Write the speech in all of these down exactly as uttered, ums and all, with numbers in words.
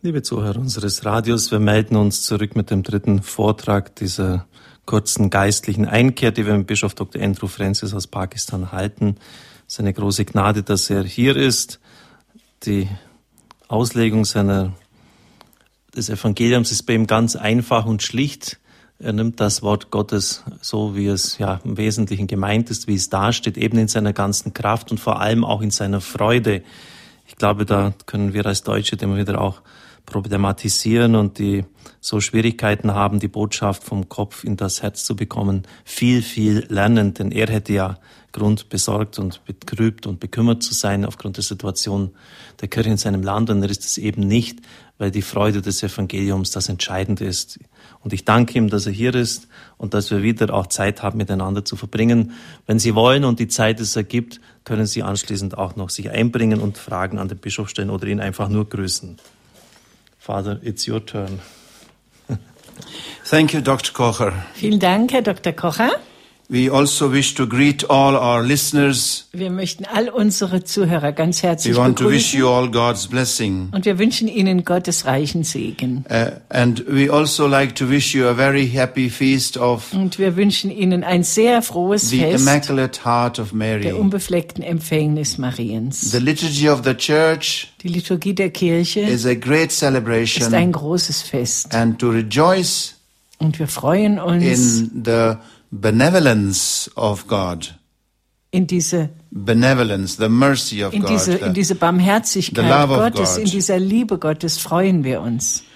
Liebe Zuhörer unseres Radios, wir melden uns zurück mit dem dritten Vortrag dieser kurzen geistlichen Einkehr, die wir mit Bischof Doktor Andrew Francis aus Pakistan halten. Es ist eine große Gnade, dass er hier ist. Die Auslegung seiner, des Evangeliums ist bei ihm ganz einfach und schlicht. Er nimmt das Wort Gottes so, wie es ja im Wesentlichen gemeint ist, wie es dasteht, eben in seiner ganzen Kraft und vor allem auch in seiner Freude. Ich glaube, da können wir als Deutsche immer wieder auch problematisieren und die so Schwierigkeiten haben, die Botschaft vom Kopf in das Herz zu bekommen, viel, viel lernen, denn er hätte ja Grund, besorgt und betrübt und bekümmert zu sein aufgrund der Situation der Kirche in seinem Land, und er ist es eben nicht, weil die Freude des Evangeliums das Entscheidende ist. Und ich danke ihm, dass er hier ist und dass wir wieder auch Zeit haben, miteinander zu verbringen. Wenn Sie wollen und die Zeit es ergibt, können Sie anschließend auch noch sich einbringen und Fragen an den Bischof stellen oder ihn einfach nur grüßen. Father, it's your turn. Thank you, Doctor Kocher. Vielen Dank, Herr Doktor Kocher. We also wish to greet all our listeners. Wir möchten all unsere Zuhörer ganz herzlich We want to wish begrüßen. you all God's blessing. Und wir wünschen Ihnen Gottes reichen Segen. Uh, and we also like to wish you a very happy feast of Und wir wünschen Ihnen ein sehr frohes the Fest Immaculate Heart of der Mary. unbefleckten Empfängnis Mariens. The liturgy of the church Die Liturgie der Kirche is a great ist ein celebration, großes Fest. and to rejoice Und wir freuen uns in the benevolence of God. in diese, Benevolence, the mercy of in God. diese, in the- diese the Barmherzigkeit love of Gottes, God. in dieser Liebe Gottes freuen wir uns.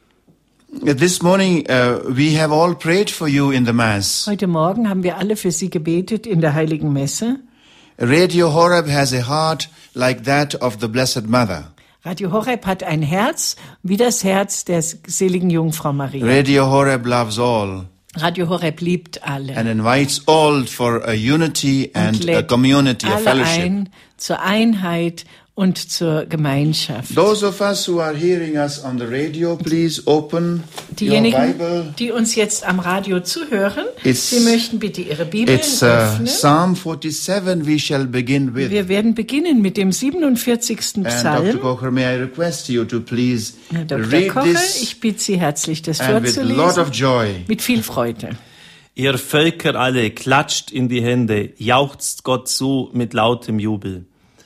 This morning, uh, we have all prayed for you in the Mass. Heute Morgen haben wir alle für Sie gebetet in der Heiligen Messe. Radio Horeb has a heart like that of the Blessed Mother. Radio Horeb hat ein Herz wie das Herz der seligen Jungfrau Maria. Radio Horeb loves all Radio Horeb liebt alle and invites all for a unity und and a lädt community, a alle fellowship. ein zur Einheit und zur Gemeinschaft. Those of us who are hearing us on the radio, please open your Diejenigen, Bible. die uns jetzt am Radio zuhören, It's- Sie möchten bitte Ihre Bibeln It's uh, öffnen. Psalm forty-seven we shall begin with. Wir werden beginnen mit dem siebenundvierzigsten And Doctor Psalm. Kocher, may I request you to please Herr Doktor read Kocher, this ich bitte Sie herzlich, das and with a lot vorzulesen, of joy. mit viel Freude. Ihr Völker alle, klatscht in die Hände, jauchzt Gott zu mit lautem Jubel.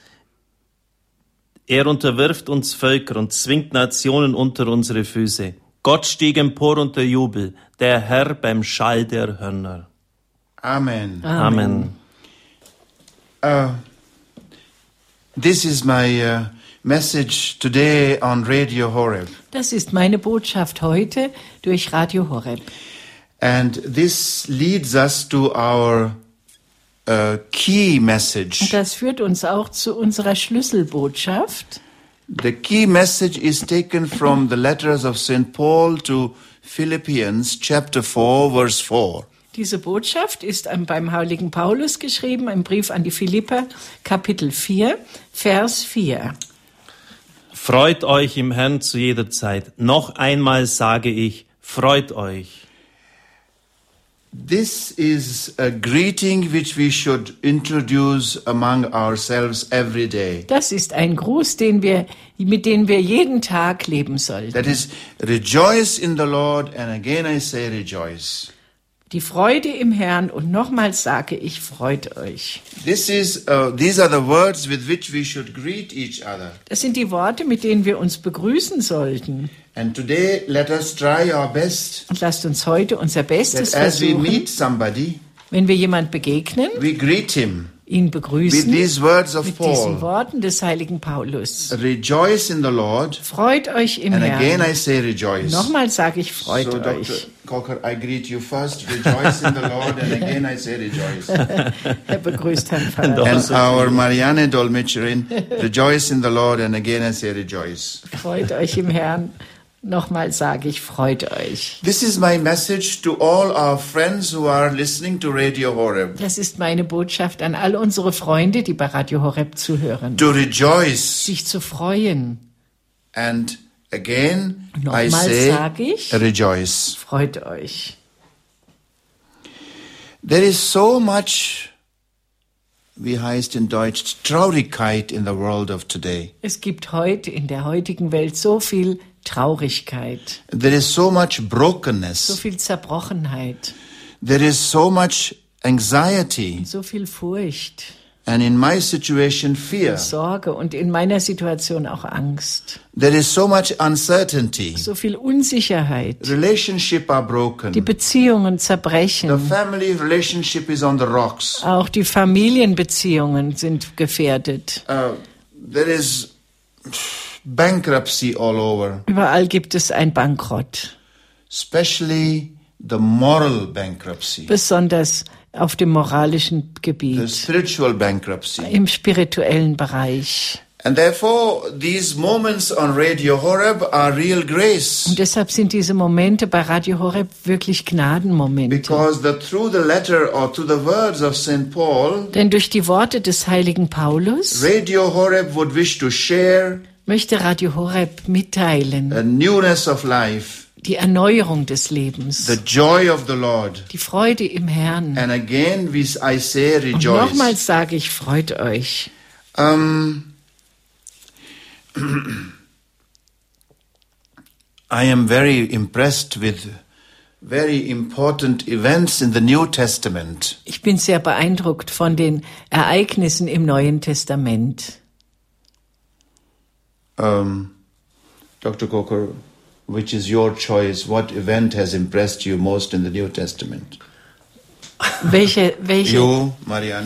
Er unterwirft uns Völker und zwingt Nationen unter unsere Füße. Gott stieg empor unter Jubel, der Herr beim Schall der Hörner. Amen. Amen. Uh, this is my uh, message today on Radio Horeb. Das ist meine Botschaft heute durch Radio Horeb. And this leads us to our uh, key Und message. das führt uns auch zu unserer Schlüsselbotschaft. The key message is taken from the letters of Saint Paul to Philippians, chapter four, verse four. Diese Botschaft ist beim heiligen Paulus geschrieben, im Brief an die Philipper, Kapitel vier, Vers vier. Freut euch im Herrn zu jeder Zeit. Noch einmal sage ich, freut euch. This is a greeting which we should introduce among ourselves every day. Das ist ein Gruß, den wir, mit dem wir jeden Tag leben sollten. That is, rejoice in the Lord, and again I say rejoice. Die Freude im Herrn, und nochmals sage ich, freut euch. This is, uh, these are the words with which we should greet each other. Das sind die Worte, mit denen wir uns begrüßen sollten. And today, let us try our best Und lasst uns heute unser Bestes that as we versuchen, meet somebody, wenn wir jemand begegnen, we greet him ihn with begrüßen these words of mit diesen Paul. Worten des heiligen Paulus. Rejoice in the Lord, Freut euch im and again Herrn. I say rejoice. Nochmal sage ich, freut So, Doctor euch. Cocker, I greet you first. Rejoice in the Lord, and again I say rejoice. Er begrüßt Herrn Pfarrer. And our Marianne Dolmetscherin, rejoice in the Lord, and again I say rejoice. Freut euch im Herrn. Nochmal sage ich, freut euch. This is my message to all our friends who are listening to Radio Horeb. Das ist meine Botschaft an all unsere Freunde, die bei Radio Horeb zuhören. To rejoice. Sich zu freuen. And again I Nochmal say sage ich, rejoice. freut euch. There is so much, wie heißt in Deutsch, Traurigkeit in the world of today. Es gibt heute in der heutigen Welt so viel Traurigkeit, There is so much so brokenness. viel Zerbrochenheit, There is so much anxiety. so viel Furcht, And in my situation, fear. Sorge und in meiner Situation auch Angst. There is so much uncertainty. So viel Unsicherheit. Relationship are Die broken. Beziehungen The zerbrechen. family relationship is on the rocks. Auch die Familienbeziehungen sind gefährdet. Uh, there is bankruptcy all over, Überall gibt es ein Bankrott. especially the moral bankruptcy, Besonders auf dem moralischen the Gebiet, spiritual bankruptcy. im spirituellen Bereich. And therefore, these moments on Radio Horeb are real grace. Und deshalb sind diese Momente bei Radio Horeb wirklich Gnadenmomente. Because the, through the letter or through the words of Saint Paul, Denn durch die Worte des heiligen Paulus Radio Horeb would wish to share möchte Radio Horeb mitteilen, a newness of life, die Erneuerung des Lebens, the joy of the Lord. die Freude im Herrn. And again, we, I say Und rejoice. nochmals sage ich, freut euch. Um, I am very impressed with very important events in the New Testament. Ich bin sehr beeindruckt von den Ereignissen im Neuen Testament. Um, Doctor Coker, which is your choice? What event has impressed you most in the New Testament? Welche, welche, You, Marianne.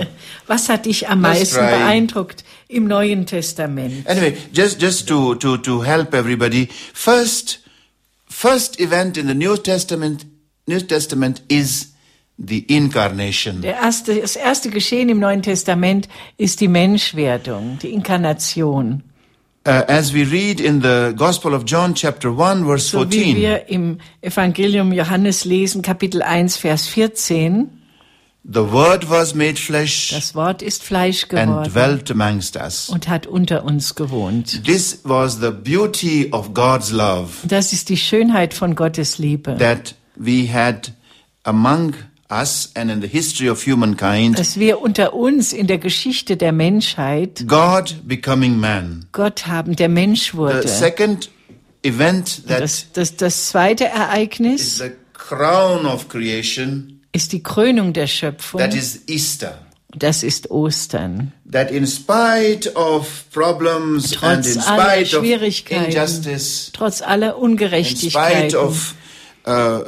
was hat dich am Let's meisten try. beeindruckt im Neuen Testament? Anyway, just just to to to help everybody. First, first event in the New Testament, New Testament is the incarnation. Der erste, das erste Geschehen im Neuen Testament ist die Menschwerdung, die Inkarnation. Uh, as we read in the Gospel of John, chapter one, verse So wie fourteen, wir im Evangelium Johannes lesen, Kapitel eins, Vers vierzehn, the Word was made flesh das Wort ist Fleisch and geworden dwelt amongst us. und hat unter uns gewohnt. This was the beauty of God's love Das ist die Schönheit von Gottes Liebe, that we had among us and in the history of humankind, dass wir unter uns in der Geschichte der Menschheit God becoming man. Gott haben, der Mensch The wurde. second event that Das, das, das zweite is Ereignis the crown of creation, ist die Krönung der Schöpfung. that is Easter. Das ist Ostern. That in spite of problems and Trotz in aller spite of Schwierigkeiten, injustice, trotz aller in spite Ungerechtigkeiten, of uh,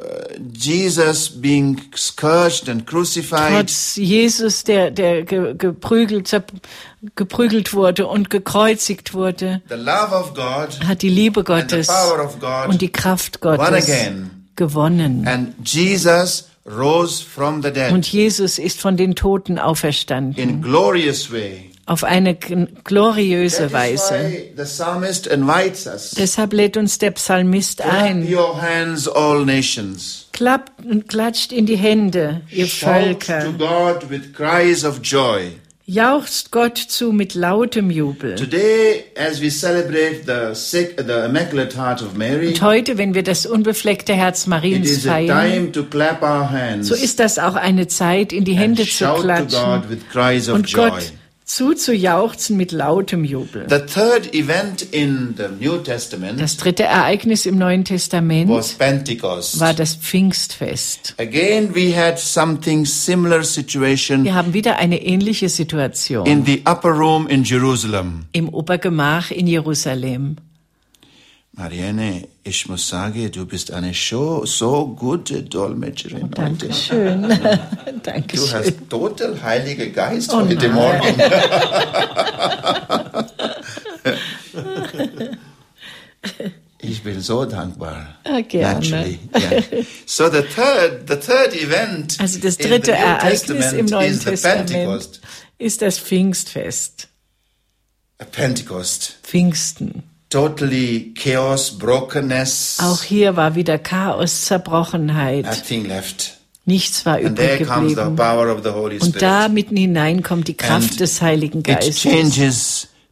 Jesus being scourged and crucified, trotz Jesus, der, der ge, geprügelt, zer- geprügelt wurde und gekreuzigt wurde, the love of God hat die Liebe and the Gottes power of God und die Kraft won Gottes again. gewonnen. And Jesus rose from the dead Und Jesus ist von den Toten auferstanden. in glorious way. Auf eine g- gloriöse That is Weise. why the psalmist invites us. Deshalb lädt uns der Psalmist Clap ein. your hands, all nations. Klappt und klatscht in die Hände, ihr Shout to Völker. God with cries of joy. Jauchzt Gott zu mit lautem Jubel. Today, as we celebrate the sick, the Immaculate Heart of Mary, Und heute, wenn wir das unbefleckte Herz it Mariens is a feiern, time to clap our hands so ist das auch eine Zeit, in die and Hände zu shout to klatschen God with cries of und joy. Gott zuzujauchzen mit lautem Jubel. The third event in the New Testament Das dritte Ereignis im Neuen Testament was Pentecost. war das Pfingstfest. Again, we had something similar situation Wir haben wieder eine ähnliche Situation in the upper room in Jerusalem. im Obergemach in Jerusalem. Marianne, ich muss sagen, du bist eine so, so gute Dolmetscherin heute. Dankeschön. Du Dankeschön. hast total Heiliger Geist Oh heute nein. Morgen. Ich bin so dankbar. Ah, gerne. Naturally, yeah. So the third, the third event Also das in dritte the New Ereignis Testament im Neuen is the Testament Pentecost. ist das Pfingstfest. A Pentecost. Pfingsten. Totally chaos, brokenness. Auch hier war wieder Chaos, Zerbrochenheit. Nothing left. Nichts war And there übrig comes the geblieben. power of the Holy Und Spirit. da mitten hinein kommt die Kraft And des Heiligen It Geistes. changes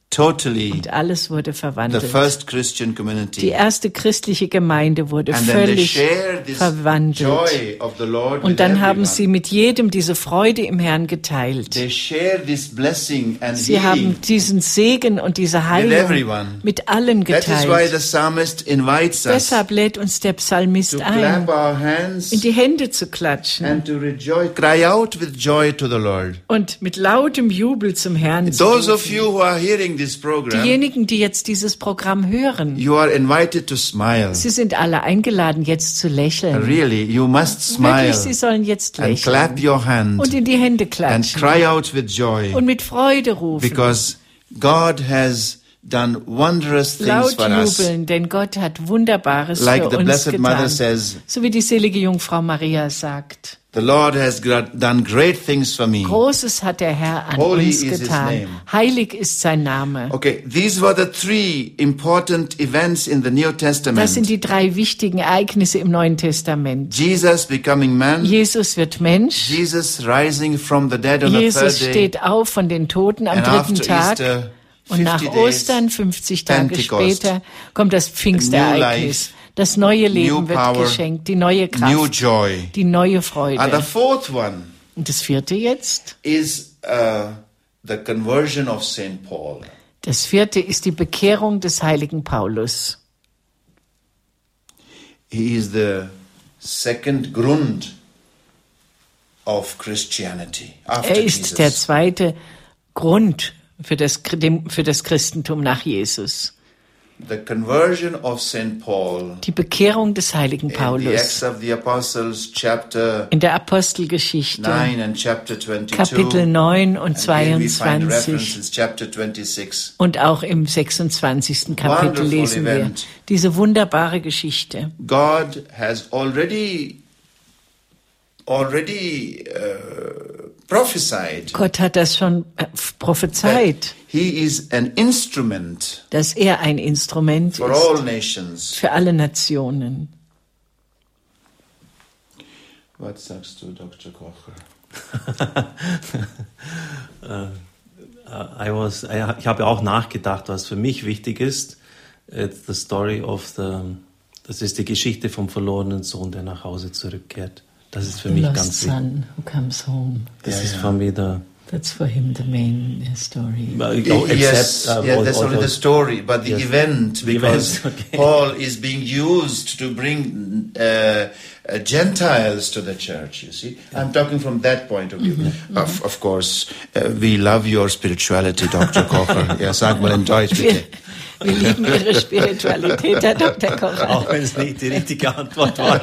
totally Und alles wurde the verwandelt. first Christian Die community. erste christliche Gemeinde wurde And then they völlig share this verwandelt. joy of the Lord Und with dann haben everyone. sie mit jedem diese Freude im Herrn geteilt. They share this blessing and Sie healing haben diesen Segen und diese with Heilung everyone. mit allen That is why geteilt. the psalmist invites us Deshalb lädt uns der Psalmist to ein, clap our hands in die Hände zu klatschen and to rejoice, cry out with joy to the Lord. und mit lautem Jubel zum Herrn zu Those of rufen. you who are hearing this program, Diejenigen, die jetzt dieses Programm hören, you are invited to smile. sie sind alle eingeladen, jetzt zu lächeln. Really, you must smile Wirklich, sie sollen jetzt and clap lächeln your hand und in die Hände and klatschen cry out with joy und mit Freude rufen. because God has done wondrous things Laut for us. jubeln, denn Gott hat Wunderbares Like für the uns Blessed Mother getan. says, So wie die selige Jungfrau Maria sagt. the Lord has gra- done great things for me. Großes hat der Herr an Holy uns is his getan. name. Heilig ist sein Name. Okay, these were the three important events in the New Das sind Testament. die drei wichtigen Ereignisse im Neuen Testament. Jesus becoming man, Jesus wird Mensch. Jesus rising from the dead on the Jesus third day, steht auf von den Toten am and dritten after Tag. Easter, Und nach fifty days, Ostern, fünfzig Tage Pentecost. später, kommt das Pfingstereignis. Das neue Leben New wird power, geschenkt, die neue new Kraft, joy. die neue And the Freude. fourth one Und das vierte jetzt? is uh, the conversion of Saint Paul. Das vierte ist die Bekehrung des heiligen Paulus. He is the second Grund of Christianity after Er ist der Jesus. zweite Grund für das, für das Christentum nach Jesus. The conversion of Saint Paul Die Bekehrung des heiligen in the Paulus. Acts of the Apostles, chapter In der Apostelgeschichte, nine and chapter twenty-two. Kapitel neun und And here we find zweiundzwanzig. references, chapter twenty-six. Und auch im sechsundzwanzigsten Kapitel Wonderful lesen wir event. diese wunderbare Geschichte. God has already, already uh, prophesied Gott hat das schon äh, prophezeit, He is an instrument dass er ein Instrument for all ist nations. für alle Nationen. Was sagst du, Doktor Kocher? I was, ich habe auch nachgedacht, was für mich wichtig ist. It's the story of the, das ist die Geschichte vom verlorenen Sohn, der nach Hause zurückkehrt. Das ist für mich Lost ganz wichtig. son who comes home. Das Ja, ist ja. für mich der... That's for him the main uh, story. Oh, Yes, except, uh, yeah, all- that's all only the those- story, but the Yes. event, The because event, okay. Paul is being used to bring uh, uh, Gentiles to the church, you see. I'm talking from that point of view. Of, of course, uh, we love your spirituality, Doktor Kocher. Ja, sag mal in Deutsch, bitte. Wir lieben Ihre Spiritualität, Herr Doktor Kocher. Auch wenn es nicht die richtige Antwort war.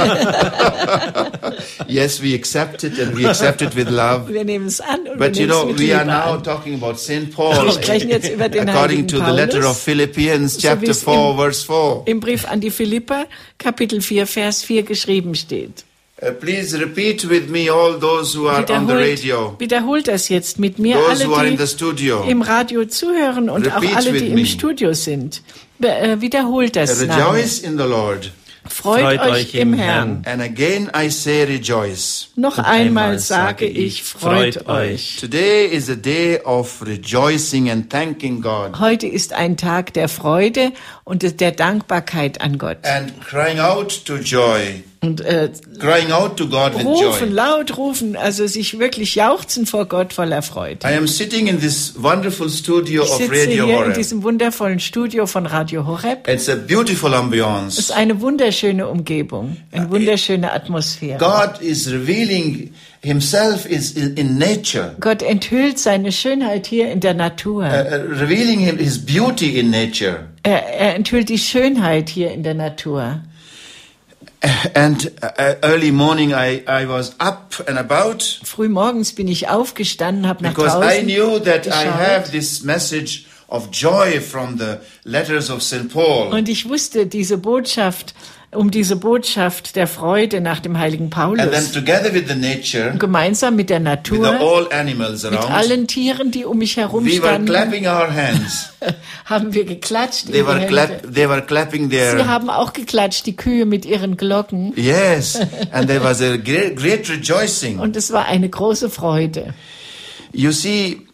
Yes, we accept it and we accept it with love. Wir nehmen es an und But wir you nehmen know, es mit we Liebe are now an. talking about Saint Paul. Wir sprechen jetzt über den According heiligen to the letter Paulus. of Philippians, So wie chapter es four, im- verse four. Im Brief an die Philipper, Kapitel vier, Vers vier geschrieben steht. Uh, please repeat with me all those who are on the radio, Wiederholt, wiederholt das jetzt mit mir, those who are in alle, the studio. die im Radio zuhören und auch Repeat alle, with die me. im Studio sind. Be äh, wiederholt das nach mir. Rejoice in the Lord. Freut, Freut euch euch im im Herrn. And again I say rejoice. Noch Und einmal einmal sage sage ich, ich, freut freut euch. Today is a day of rejoicing and thanking God Heute ist ein Tag der Freude und der Dankbarkeit an Gott. and crying out to joy, Und äh, crying out to God with rufen, joy. laut rufen, also sich wirklich jauchzen vor Gott voller Freude. I am sitting in this wonderful studio Ich of sitze Radio hier in Horeb. diesem wundervollen Studio von Radio Horeb. It's a beautiful Es ambiance. ist eine wunderschöne Umgebung, eine wunderschöne Atmosphäre. God is revealing himself is in in nature, Gott enthüllt seine Schönheit hier in der Natur. uh, uh, revealing him, his beauty in nature. Er, er enthüllt die Schönheit hier in der Natur. And uh, early morning I, I was up and about Frühmorgens bin ich aufgestanden, habe nach because I draußen knew that I geschaut. have this message of joy from the letters of Saint Paul. Und ich wusste, diese Botschaft, um diese Botschaft der Freude nach dem heiligen And then Paulus, together with the nature, gemeinsam mit der with the Natur, all animals mit around, allen Tieren, die um mich herum we were standen, clapping our hands. haben wir geklatscht in They die were, Hände. clap, they were clapping Sie their... haben auch geklatscht, die Kühe mit ihren Glocken. Yes, and there was a great, great rejoicing. Und es war eine große Freude. You see,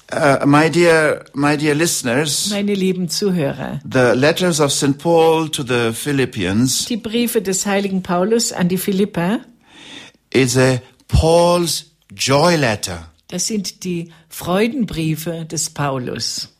Uh, my dear, my dear listeners, Meine lieben Zuhörer, the letters of Saint Paul to the Philippians die Briefe des heiligen Paulus an die Philipper, is a Paul's joy letter. das sind die Freudenbriefe des Paulus.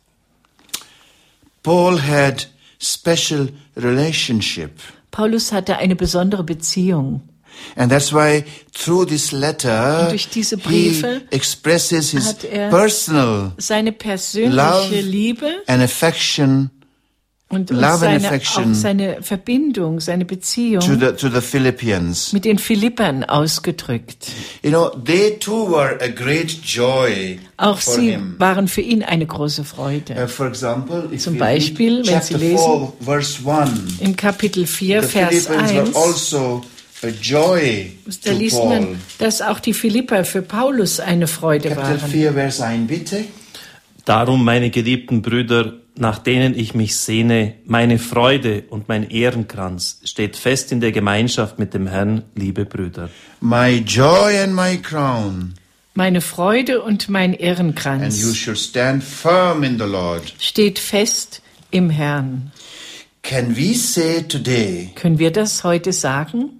Paul had special relationship. Paulus hatte eine besondere Beziehung. And that's why through this letter, Und durch diese Briefe he expresses his hat er personal seine persönliche love Liebe and affection und, und love and seine, affection auch seine Verbindung, seine to Beziehung the, to the Philippians. mit den Philippern ausgedrückt. You know, they too were a great joy Auch for sie him. waren für ihn eine große Uh, Freude. for example, if Zum we Beispiel, read wenn Sie chapter lesen, four, verse one, In Kapitel vier, the Vers Philippians eins, were also a joy da to liest Paul. man, dass auch die Philipper für Paulus eine Freude Kapitel waren. vier, Vers eins, bitte. Darum, meine geliebten Brüder, nach denen ich mich sehne, meine Freude und mein Ehrenkranz steht fest in der Gemeinschaft mit dem Herrn, liebe Brüder. My joy and my crown, Meine Freude und mein and you Ehrenkranz shall stand firm in the Lord. steht fest im Herrn. Can we say today Können wir das heute sagen,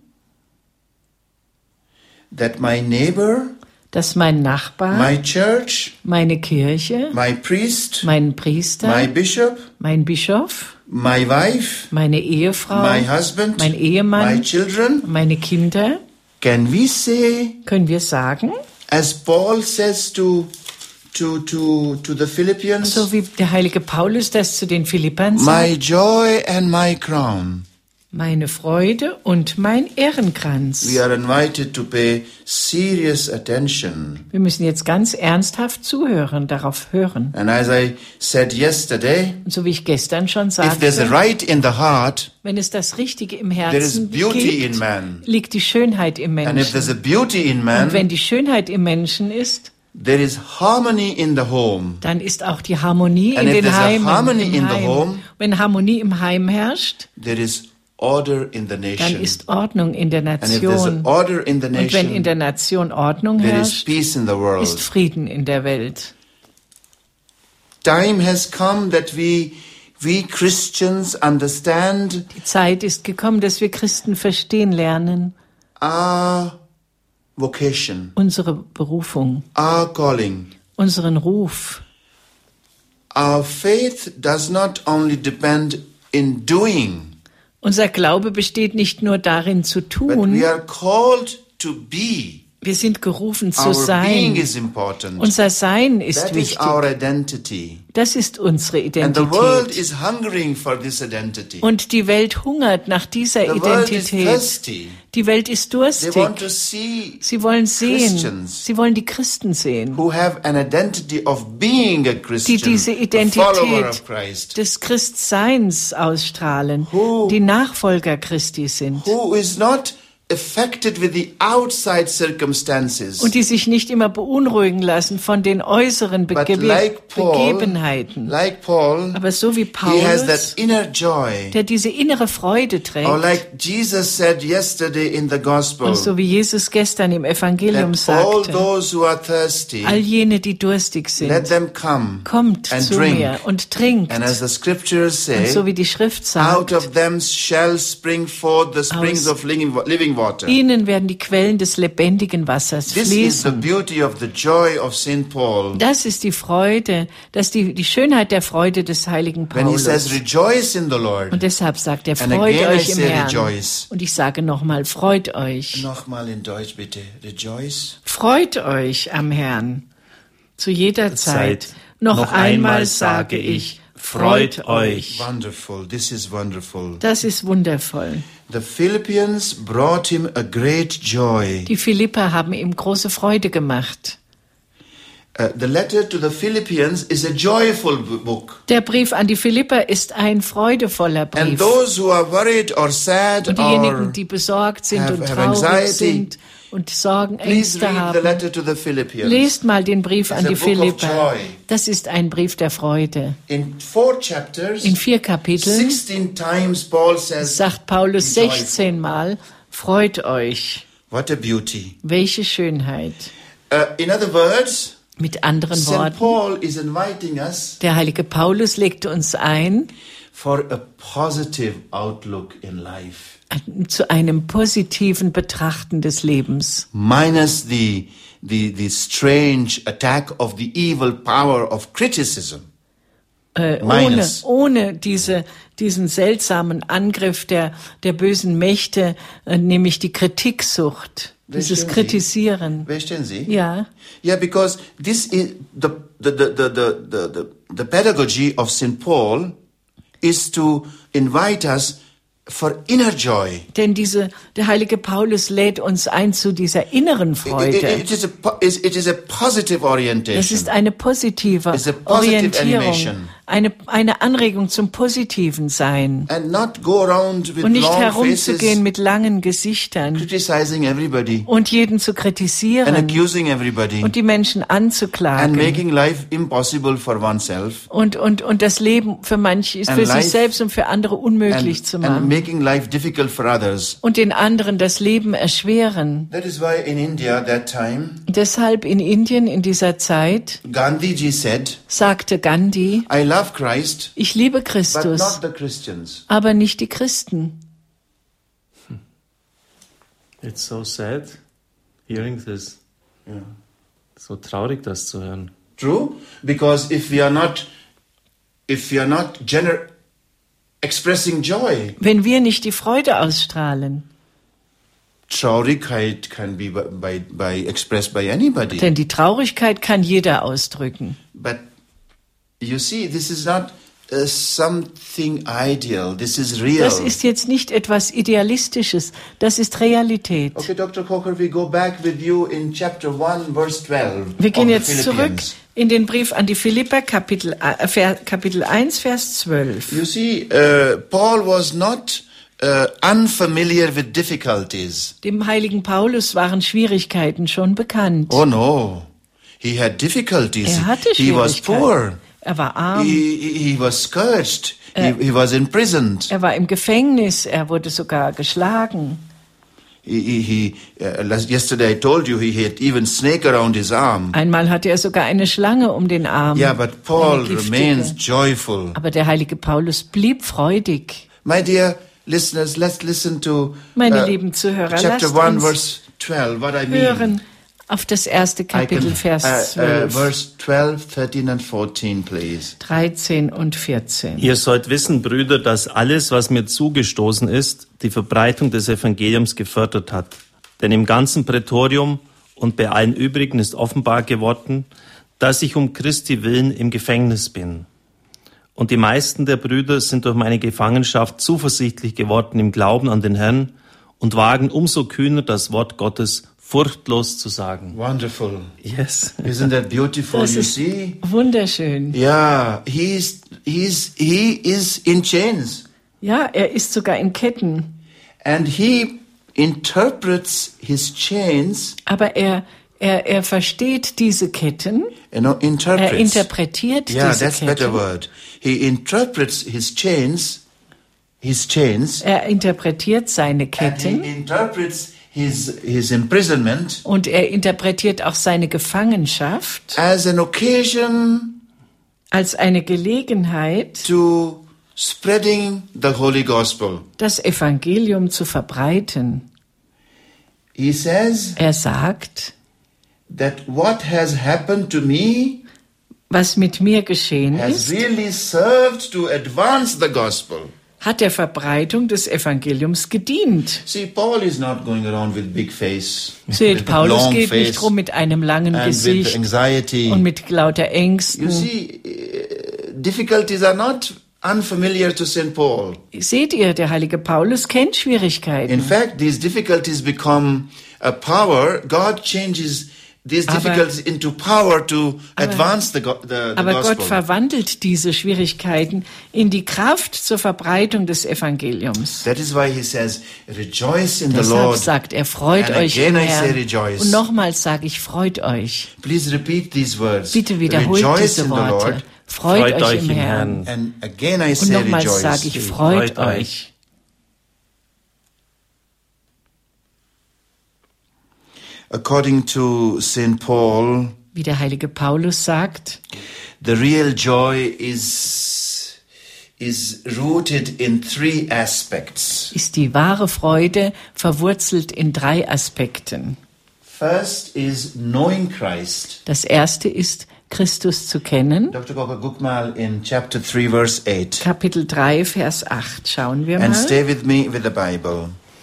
that my neighbor, dass mein Nachbar, my church, meine Kirche, my priest, mein Priester, my bishop, mein Bischof, my wife, meine Ehefrau, my husband, mein Ehemann, my children, meine Kinder, can we say, können wir sagen, as Paul says to to to to the Philippians, so wie der heilige Paulus das zu den Philippern my sagt, joy and my crown? meine Freude und mein Ehrenkranz. We are invited to pay serious attention. Wir müssen jetzt ganz ernsthaft zuhören, darauf hören. And as I said yesterday, Und so wie ich gestern schon if there's a sagte, right in the heart, wenn es das Richtige im there is Herzen beauty in gibt, man. liegt die Schönheit im And if there's Menschen. a beauty in Und man, wenn die Schönheit im Menschen ist, there is harmony in the home. dann ist auch die Harmonie And in if den there's a Heimen. harmony Im in the Heim. home, Wenn Harmonie im Heim herrscht, there is order in the dann nation. ist Ordnung in der And if there's Nation. order in the Und wenn in nation, der Nation Ordnung there is herrscht, peace in the ist world. Frieden in der Welt. Time has come that we we Christians understand Die Zeit ist gekommen, dass wir Christen verstehen lernen, our vocation, unsere Berufung, our calling. unseren Ruf. Our faith does not only depend in doing, Unser Glaube besteht nicht nur darin zu but tun, we are called to be. wir sind gerufen zu Our being sein. is important. Unser Sein ist That is wichtig. our identity. Das ist unsere And the world Identität. is hungering for this identity. Und die Welt hungert nach dieser The world is Identität. thirsty. Die Welt ist They want to durstig. see Sie wollen sehen. Christians Sie wollen die Christen sehen, who have an identity of being a die Christian, diese a follower of Identität Christ, des Christseins ausstrahlen, Who- die Nachfolger Christi sind who is not affected with the outside circumstances, und die sich nicht immer beunruhigen lassen von den äußeren but Bege like Paul, Begebenheiten. like Paul, Aber so wie he has Paulus, that inner joy. der diese innere Freude trägt, Or like Jesus said yesterday in the gospel, und so wie Jesus gestern im Evangelium that all sagte, those who are thirsty, all jene, die durstig let sind, them come kommt and zu drink. mir und trinkt. And as the scriptures Und say, so wie die Schrift out sagt, of them shall spring forth the springs Aus of living living water. ihnen werden die Quellen des lebendigen Wassers This is the fließen. beauty of the joy of Saint Paul. Das ist die Freude, das die, die Schönheit der Freude des heiligen When he says, Paulus. rejoice in the Lord. Und deshalb sagt er, And freut again I euch im say Herrn. rejoice. Und ich sage nochmal, freut euch. Nochmal in Deutsch bitte. Rejoice. Freut euch am Herrn. Zu jeder Zeit. Zeit. Noch, Noch einmal einmal sage sage ich, ich, freut freut euch. Wonderful. This is wonderful. Das ist wundervoll. The Philippians brought him a great joy. Die Philipper haben ihm große Freude gemacht. Uh, the letter to the Philippians is a joyful b- book. Der Brief an die Philipper ist ein freudevoller And Brief. those who are worried or sad Und or diejenigen, die besorgt sind have- und have traurig anxiety, sind und Sorgen, please Ängste read the haben, letter to the Philippians. lest mal den Brief an It's a die book of Philipper. joy. Das ist ein Brief der Freude. In four chapters, In vier Kapiteln sixteen times Paul says, sagt Paulus "Be joyful." sechzehn Mal, freut euch. What a beauty. Welche Schönheit. Uh, in other words, Mit anderen Saint Worten, Paul is inviting us der heilige Paulus legte uns ein for a positive outlook in life. zu einem positiven Betrachten des Lebens. Minus the, the, the strange attack of the evil power of criticism. Äh, ohne, Minus. ohne diese, diesen seltsamen Angriff der, der bösen Mächte, äh, nämlich die Kritiksucht, dieses Verstehen Sie? Kritisieren. Verstehen Sie? Ja, Yeah, because this is the the the the the the, the pedagogy of Saint Paul is to invite us for inner joy. denn diese, der heilige Paulus lädt uns ein zu dieser inneren It, it, Freude. it is a po- it it is a positive Es orientation. ist eine positive It's a positive Orientierung, animation. eine, eine Anregung zum positiven Sein. And not go around with Und nicht long herumzugehen faces mit langen Gesichtern criticizing everybody und jeden zu and kritisieren accusing everybody und die Menschen and anzuklagen. making life impossible for oneself Und, und, und das Leben für manche ist And für life- sich selbst und für andere unmöglich and, zu and machen. making life difficult for others. Und den anderen das Leben erschweren. That is why in India that time Deshalb in Indien in dieser Zeit Gandhiji said, sagte Gandhi, I love Christ, ich liebe but Christus, not the Christians. aber nicht die Christen. It's so sad hearing this. Yeah. So traurig, das zu hören. True, because if we are not, if we are not gener- expressing joy, Wenn wir nicht die Freude ausstrahlen, Traurigkeit can be by, by, by expressed by anybody. denn die Traurigkeit kann jeder ausdrücken. But you see, this is not uh, something ideal. This is real. Das ist jetzt nicht etwas Idealistisches, das ist Realität. Okay, Doctor Coker, we go back with you in chapter one, verse twelve. Wir gehen of the jetzt zurück Philippians. in den Brief an die Philipper, Kapitel, äh, Ver- Kapitel eins, Vers zwölf. You see, uh, Paul was not uh, unfamiliar with difficulties. Dem heiligen Paulus waren Schwierigkeiten schon bekannt. Oh no, he had difficulties. Er hatte He was poor. Schwierigkeiten. Er war arm, He, he he was scourged. He, he was imprisoned. er war im Gefängnis, er wurde sogar geschlagen. He, he, he uh, last- yesterday I told you he had even snake around his arm. Einmal hatte er sogar eine Schlange um den Arm. Yeah, but Paul eine giftige. remains joyful. Aber der heilige Paulus blieb freudig. My dear listeners, let's listen to Meine uh, lieben Zuhörer, chapter lasst one, uns verse twelve. What I mean. hören auf das erste I Kapitel, can- Vers uh, uh, zwölf, verse twelve, thirteen, and fourteen, please. dreizehn und vierzehn. Ihr sollt wissen, Brüder, dass alles, was mir zugestoßen ist, die Verbreitung des Evangeliums gefördert hat. Denn im ganzen Prätorium und bei allen übrigen ist offenbar geworden, dass ich um Christi willen im Gefängnis bin. Und die meisten der Brüder sind durch meine Gefangenschaft zuversichtlich geworden im Glauben an den Herrn und wagen umso kühner das Wort Gottes furchtlos zu sagen. Wonderful. Yes. Isn't that beautiful? Das You ist see? wunderschön. Yeah, he's he's he is in chains, Ja, er ist sogar in Ketten. and he interprets his chains. Aber er, er, er versteht diese Ketten, You know, interprets. er interpretiert yeah, diese that's better Ketten. word. He interprets his chains, his chains, Er interpretiert seine and Ketten he interprets his his imprisonment und er interpretiert auch seine Gefangenschaft as an occasion als eine Gelegenheit, to spreading the holy gospel. das Evangelium zu verbreiten. He says Er sagt, that what has happened to me was mit mir geschehen has ist, really served to advance the gospel. hat der Verbreitung des Evangeliums gedient. See, Paul is not going around with big face, Seht, with Paulus long geht face, nicht rum mit einem langen and with Gesicht anxiety. und mit lauter You Ängsten. see, uh, difficulties are not unfamiliar to Saint Paul. Seht ihr, der heilige Paulus kennt In Schwierigkeiten. fact, these difficulties become a power. God changes these Aber- difficulties into power to advance the, go- the, the Aber gospel. Gott verwandelt diese Schwierigkeiten in die Kraft zur Verbreitung des Evangeliums. That is why he says, rejoice in the Deshalb Lord. sagt er, freut And euch again im I say Herrn. rejoice. Und nochmals sage ich, freut euch. Please repeat these words. Bitte wiederholt rejoice diese in the Worte. Lord. Freut, Freut euch euch im im Herrn. Herrn. And again I Und say nochmals rejoice. sage ich, freut Freut euch. euch. According to Saint Paul, Wie wie der heilige Paulus sagt, the real joy is, is rooted in three aspects. ist die wahre Freude verwurzelt in drei Aspekten. First is knowing Christ. Das erste ist, Christus zu kennen. Doctor Gukmal in chapter three, verse eight. Kapitel drei, Vers acht. Schauen wir And mal. stay with me with the Bible.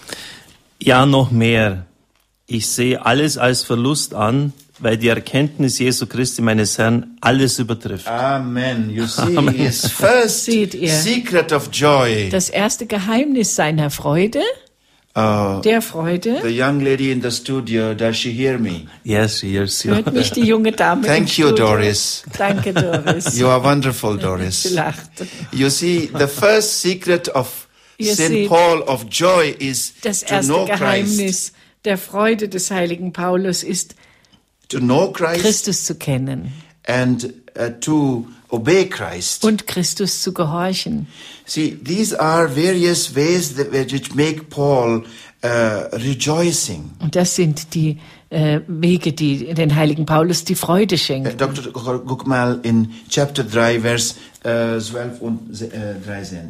Ja, noch mehr. Ich sehe alles als Verlust an, weil die Erkenntnis Jesu Christi, meines Herrn, alles übertrifft. Amen. You see, his first Seht ihr? secret of joy. Das erste Geheimnis seiner Freude, Uh, der Freude, the young lady in the studio, does she hear me? Yes, yes, ja. hört mich die junge Dame im Thank you, Studio. Doris. Danke, Doris. You are wonderful, Sie Doris. lacht. You see, the first secret of Ihr Saint seht, Paul of joy is Das to erste know Christ. Geheimnis der Freude des heiligen Paulus ist, To know Christ Christus zu kennen and uh, to obey Christ. und Christus zu gehorchen. See, these are various ways that, which make Paul uh, rejoicing. Und das sind die äh, Wege, die den heiligen Paulus die Freude Uh, schenken. Doctor Gukmal in chapter three, verse uh, zwölf und dreizehn.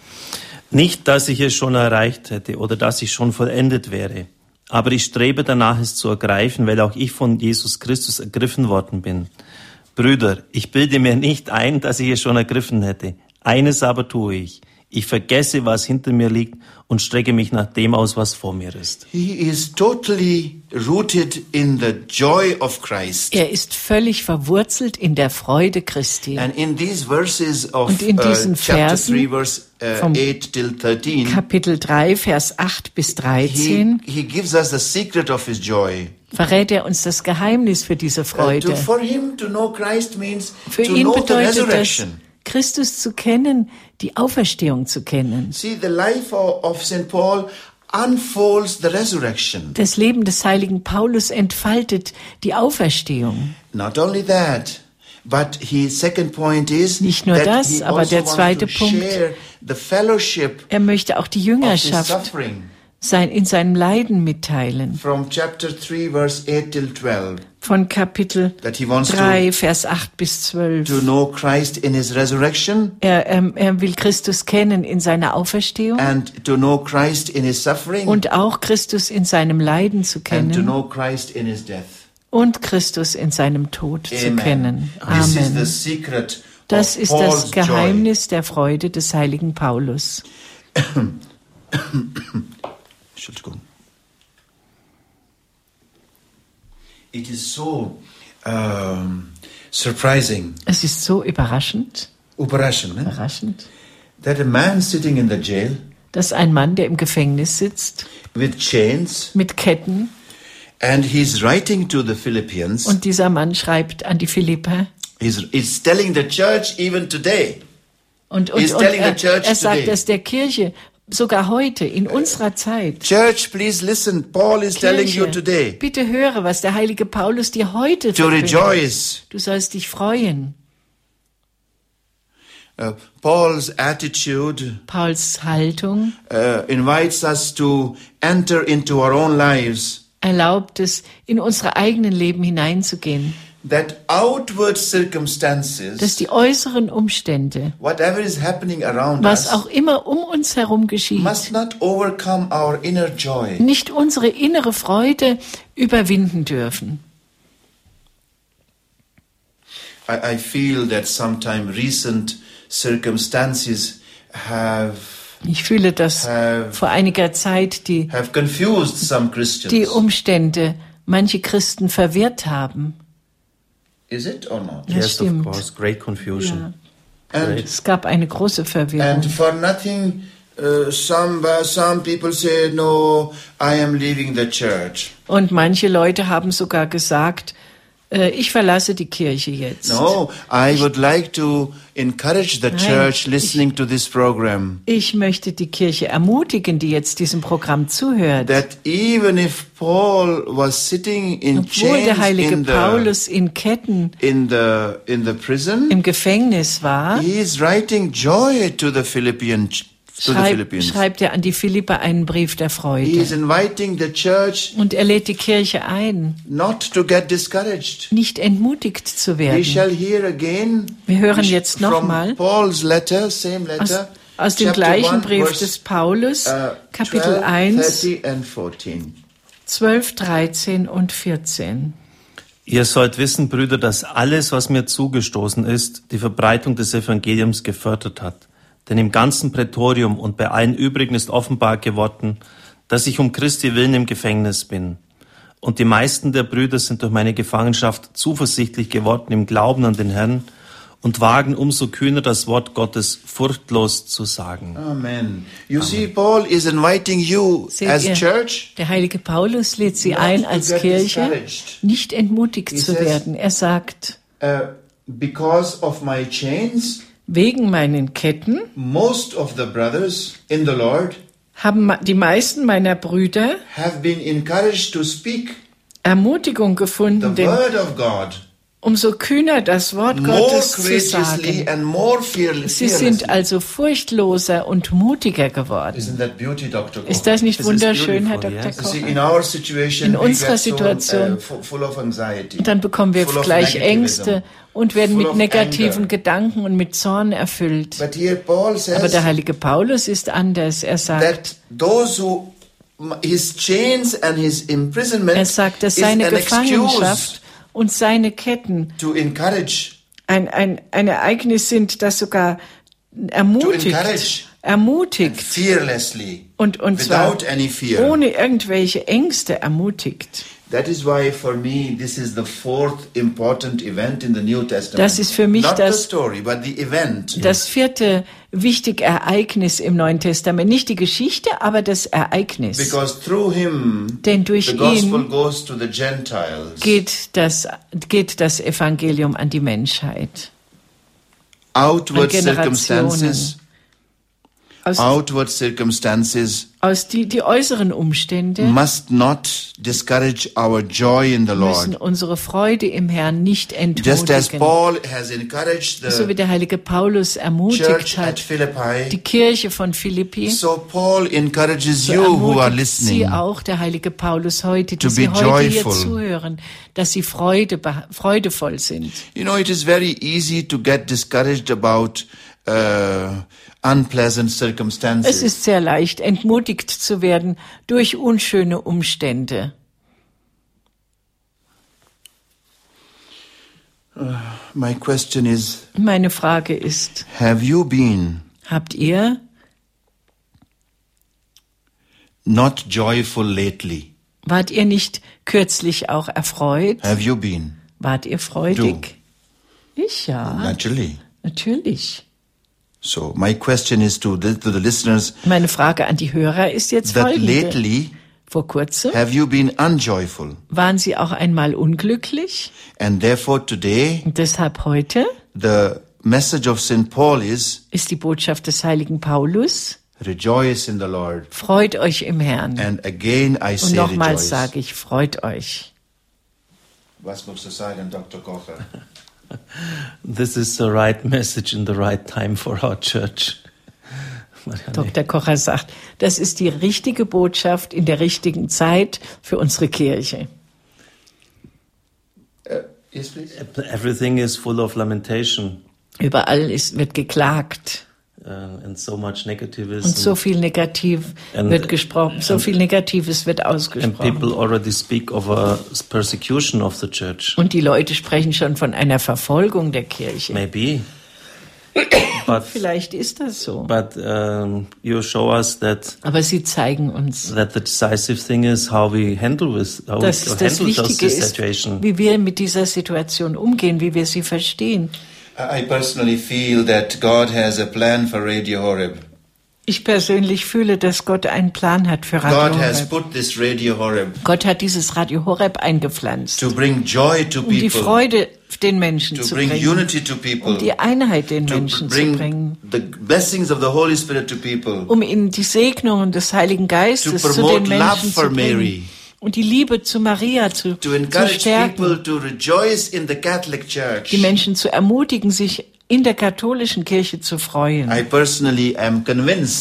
Nicht, dass ich es schon erreicht hätte oder dass ich schon vollendet wäre, aber ich strebe danach, es zu ergreifen, weil auch ich von Jesus Christus ergriffen worden bin. Brüder, ich bilde mir nicht ein, dass ich es schon ergriffen hätte. Eines aber tue ich. Ich vergesse, was hinter mir liegt und strecke mich nach dem aus, was vor mir ist. He is totally rooted in the joy of Christ. Er ist völlig verwurzelt in der Freude Christi. And in these verses of Und in diesen uh, chapter Versen three, verse uh, vom eight till thirteen, Kapitel drei, Vers acht bis he, dreizehn he gives us the secret of his joy. verrät er uns das Geheimnis für diese Uh, to, Freude. for him to know Christ means Für to ihn know the bedeutet das, resurrection. Christus zu kennen, die Auferstehung zu kennen. See, the life of, of Saint Paul unfolds the resurrection. Das Leben des heiligen Paulus entfaltet die Auferstehung. Not only that, but his second point is Nicht nur that das, he aber also der wants zweite to Punkt, share the fellowship Er möchte auch die of his Jüngerschaft suffering. sein, in seinem Leiden mitteilen. From chapter three, verse eight till twelve, Von Kapitel that he wants drei, Vers acht bis zwölf. to know Christ in his resurrection Er, ähm, er will Christus kennen in seiner Auferstehung and to know Christ in his suffering und auch Christus in seinem Leiden zu and to kennen know Christ in his death. und Christus in seinem Tod zu kennen. This is the Amen. secret Das of ist Paul's das Geheimnis der Freude des heiligen Paulus. joy. Entschuldigung. It is so um, surprising, Es ist so überraschend, überraschend, ne? überraschend, that a man sitting in the jail dass ein Mann, der im Gefängnis sitzt, with chains, mit Ketten, and he's writing to the Philippians. und dieser Mann schreibt an die Philipper, He's, he's telling the church even today. und, und, He's und telling the er, church er sagt today. es der Kirche, sogar heute, in unserer Zeit. Church, please listen. Paul is telling you Kirche, today bitte höre, was der heilige Paulus dir heute to verkündet. rejoice. Du sollst dich freuen. Uh, Paul's attitude Pauls Haltung uh, invites us to enter into our own lives. erlaubt es, in unsere eigenen Leben hineinzugehen, That outward dass circumstances, die äußeren Umstände, whatever is happening around was us, auch immer um uns herum geschieht, must not overcome our inner joy. nicht unsere innere Freude überwinden dürfen. I, I feel that sometime recent circumstances have Ich fühle, dass have, vor einiger Zeit die, have confused some Christians. die Umstände manche Christen verwirrt haben. Is it or not? Das Yes, of stimmt. course, great confusion. And Es gab eine große Verwirrung. and for nothing, uh, some uh, some people say, no, I am leaving the church. Und manche Leute haben sogar gesagt, äh, ich verlasse die Kirche jetzt. No, I would like to encourage the Nein, church listening to this program Ich möchte die Kirche ermutigen, die jetzt diesem Programm zuhört. that even if Paul was sitting in Obwohl der chains heilige in the Paulus in Ketten in the in the prison, im Gefängnis war, he is writing joy to the Philippian ch- to the schreib, Philippines. schreibt er an die Philipper einen Brief der He Freude. is inviting the church Und er lädt die Kirche ein, not to get discouraged. nicht entmutigt zu We werden. shall hear again Wir hören we sh- jetzt noch from mal Paul's letter, same Aus, letter, aus dem chapter gleichen one, Brief verse, des Paulus, uh, Kapitel twelve, eins, thirty and fourteen. zwölf, dreizehn und vierzehn. Ihr sollt wissen, Brüder, dass alles, was mir zugestoßen ist, die Verbreitung des Evangeliums gefördert hat. Denn im ganzen Prätorium und bei allen übrigen ist offenbar geworden, dass ich um Christi willen im Gefängnis bin. Und die meisten der Brüder sind durch meine Gefangenschaft zuversichtlich geworden im Glauben an den Herrn und wagen umso kühner das Wort Gottes furchtlos zu sagen. Amen. You see, Paul is inviting you Seht as ihr, church. der heilige Paulus lädt sie Not ein, to als get Kirche discouraged. nicht entmutigt He zu says- werden. Er sagt, Uh, because of my chains, wegen meinen Ketten most of the brothers in the Lord haben ma- die meisten meiner Brüder have been encouraged to speak Ermutigung the gefunden, denn word of God umso kühner das Wort more Gottes zu courageously sagen. and more fearless. Sie sind also furchtloser und mutiger geworden. Isn't that beauty, Doctor Koch? Ist das nicht This is wunderschön, Herr beautiful, Doktor yes. You see, Koch? in our situation, In we unserer get so, Situation- uh, fu- full of anxiety. Dann bekommen wir full of gleich negativism. Ängste und werden full mit of negativen anger. Gedanken und mit Zorn erfüllt. But here Paul Aber says der heilige Paulus ist anders. Er sagt, that those who his chains and his imprisonment er sagt, dass is seine an Gefangenschaft excuse und seine Ketten to encourage ein, ein, ein Ereignis sind, das sogar to ermutigt, encourage ermutigt fearlessly und, und zwar without any fear. ohne irgendwelche Ängste ermutigt. That is why for me this is the fourth important event in the New Testament. Das ist für mich Not das- the story, but the event. Das vierte wichtige Ereignis im Neuen Testament, nicht die Geschichte, aber das Ereignis. Because through him Denn durch the gospel ihn goes to the Gentiles. geht das, geht das Evangelium an die Menschheit. Outward an Generationen. circumstances, Aus, outward circumstances aus die, die äußeren Umstände must not discourage our joy in the müssen Lord. unsere Freude im Herrn nicht Just as entmutigen. Paul has encouraged So wie the der heilige Paulus church ermutigt at hat, die Philippi, Kirche von Philippi, so Paul encourages so you who are ermutigt sie listening. auch, der heilige Paulus heute, die to sie be heute hier joyful. zuhören, dass sie Freude, freudevoll sind. You know, it is very easy to get discouraged about uh, unpleasant Es circumstances. ist sehr leicht, entmutigt zu werden durch unschöne Umstände. My question is, Meine Frage ist, have you been habt ihr not joyful lately? Wart ihr nicht kürzlich auch erfreut? Have you been? Wart ihr freudig? Ich ja, Naturally. natürlich. So my question is to the, to the listeners Meine Frage an die Hörer ist jetzt that folgende. lately Vor kurzem have you been unjoyful? waren sie auch einmal unglücklich And therefore today und deshalb heute the message of Saint Paul is ist die Botschaft des heiligen Paulus, rejoice in the Lord. freut euch im Herrn. And again I Und say nochmals rejoice. sage ich, freut euch. Was muss das sagen, Doktor Kocher? This is the right message in the right time for our church. Marianne. Doktor Kocher sagt, das ist die richtige Botschaft in der richtigen Zeit für unsere Kirche. Uh, yes, please. Everything is full of lamentation Überall ist, wird geklagt uh, and so much negativism. und so viel Negativ And- wird gesprochen, so viel Negatives wird And ausgesprochen. people already speak of a persecution of the church. Und die Leute sprechen schon von einer Verfolgung der Kirche. Maybe. But, Vielleicht ist das so. but um, you show us that Aber sie zeigen uns, that the decisive thing is how we handle with how we dass das handle those Wichtige ist, situation. wie wir mit dieser Situation umgehen, wie wir sie verstehen. I personally feel that God has a plan for Radio Horeb. Ich persönlich fühle, dass Gott einen Plan hat für God Radio has Horeb. put this Radio Horeb Gott hat dieses Radio Horeb eingepflanzt, to bring joy to um die people, Freude den Menschen to zu bring bringen, unity to people, um die Einheit den to Menschen zu bring bringen, the blessings of the Holy Spirit to people, um ihnen die Segnungen des Heiligen Geistes To zu den promote love Menschen for zu bringen Mary. und die Liebe zu Maria zu, to zu encourage stärken, people to rejoice in the Catholic Church. die Menschen zu ermutigen, sich in der katholischen Kirche zu freuen. I personally am convinced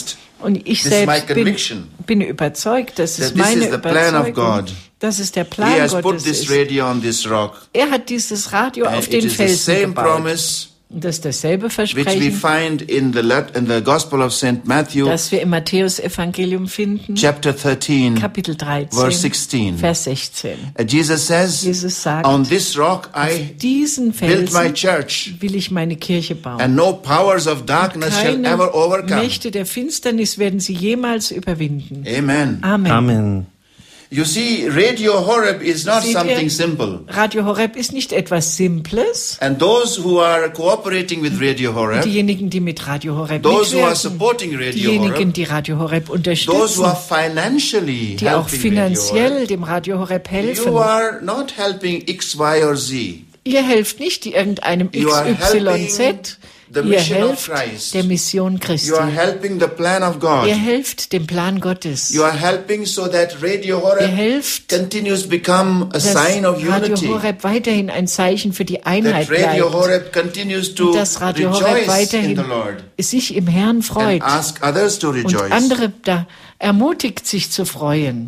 Und ich This is my selbst bin, conviction. bin überzeugt, das That ist this meine is the plan of Überzeugung, God. dass es der He Plan has put Gottes this ist. radio on this rock. Er hat dieses Radio And auf it den is the Felsen same gebaut. promise Und das ist dasselbe which we Versprechen, find in the, let- in the Gospel of Saint Matthew, das wir im Matthäus-Evangelium finden, chapter thirteen, Kapitel dreizehn, verse sixteen. Vers sechzehn. Uh, Jesus says, Jesus sagt, on this rock auf I diesen built my Felsen church, will ich meine Kirche bauen. and no powers of darkness shall Keine ever overcome. Mächte der Finsternis werden sie jemals überwinden. Amen. Amen. Amen. You see, Radio Horeb is not Seht ihr? something simple. Radio Horeb ist nicht etwas Simples. And those who are cooperating with Radio Horeb, Diejenigen, die mit Radio Horeb those who are mitwirken, supporting Radio diejenigen, Horeb, die Radio Horeb those who unterstützen, are financially die auch helping Radio finanziell Horeb, dem Radio Horeb helfen. you are not helping X, Y or Z. Ihr helft nicht irgendeinem You are X Y helping Z, the ihr mission of helft Christ. der Mission Christi. You are helping the plan of God. Ihr helft dem Plan Gottes. You are helping so that Radio Ihr Horeb helft, continues to become a dass sign of Radio unity. Horeb weiterhin ein Zeichen für die That Einheit Radio bleibt. Horeb continues to Und dass Radio Horeb rejoice in weiterhin the Lord sich im Herrn freut and ask others to und rejoice. andere da ermutigt, sich zu freuen.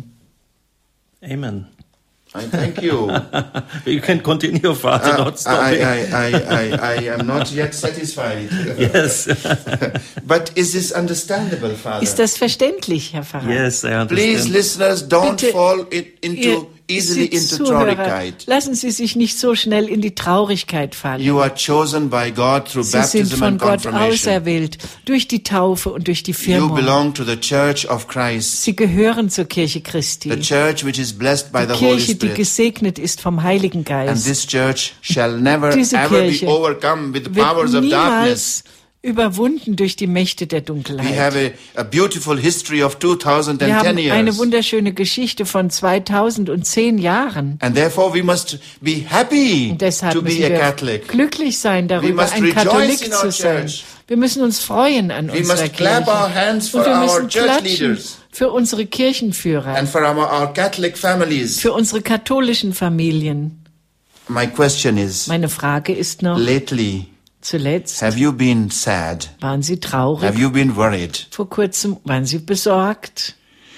Amen. I thank you. You can continue, Father, Uh, not I, stopping. I, I, I, I am not yet satisfied. Yes. But is this understandable, Father? Ist das verständlich, Herr Pfarrer? Yes, I Please, understand. listeners, don't Bitte, fall in, Ihr into easily into Zuhörer, traurigkeit. lassen Sie sich nicht so schnell in die Traurigkeit fallen. You are chosen by God through Sie sind baptism von and Gott confirmation. auserwählt durch die Taufe und durch die You Firmung. belong to the Church of Christ, Sie gehören zur Kirche Christi. the Church which is blessed by Die the Holy Kirche, die Spirit. gesegnet ist vom Heiligen And Geist, this church shall never Diese ever be Kirche overcome with the powers wird of darkness. niemals überwunden durch die Mächte der We Dunkelheit. have a, a beautiful history of two thousand Wir haben ten eine years. wunderschöne Geschichte von zweitausendzehn Jahren. And therefore we must be happy Und deshalb to be müssen a wir Catholic. glücklich sein We darüber, must ein rejoice Katholik in our zu sein. church. Wir müssen uns freuen an We unserer must clap our Kirche. hands for Und wir our müssen church klatschen leaders für unsere Kirchenführer, and for our, our Catholic families. für unsere katholischen Familien. My question is, Meine Frage ist noch, lately, zuletzt, have you been sad? waren Sie traurig? Have you been worried? Vor kurzem waren Sie besorgt?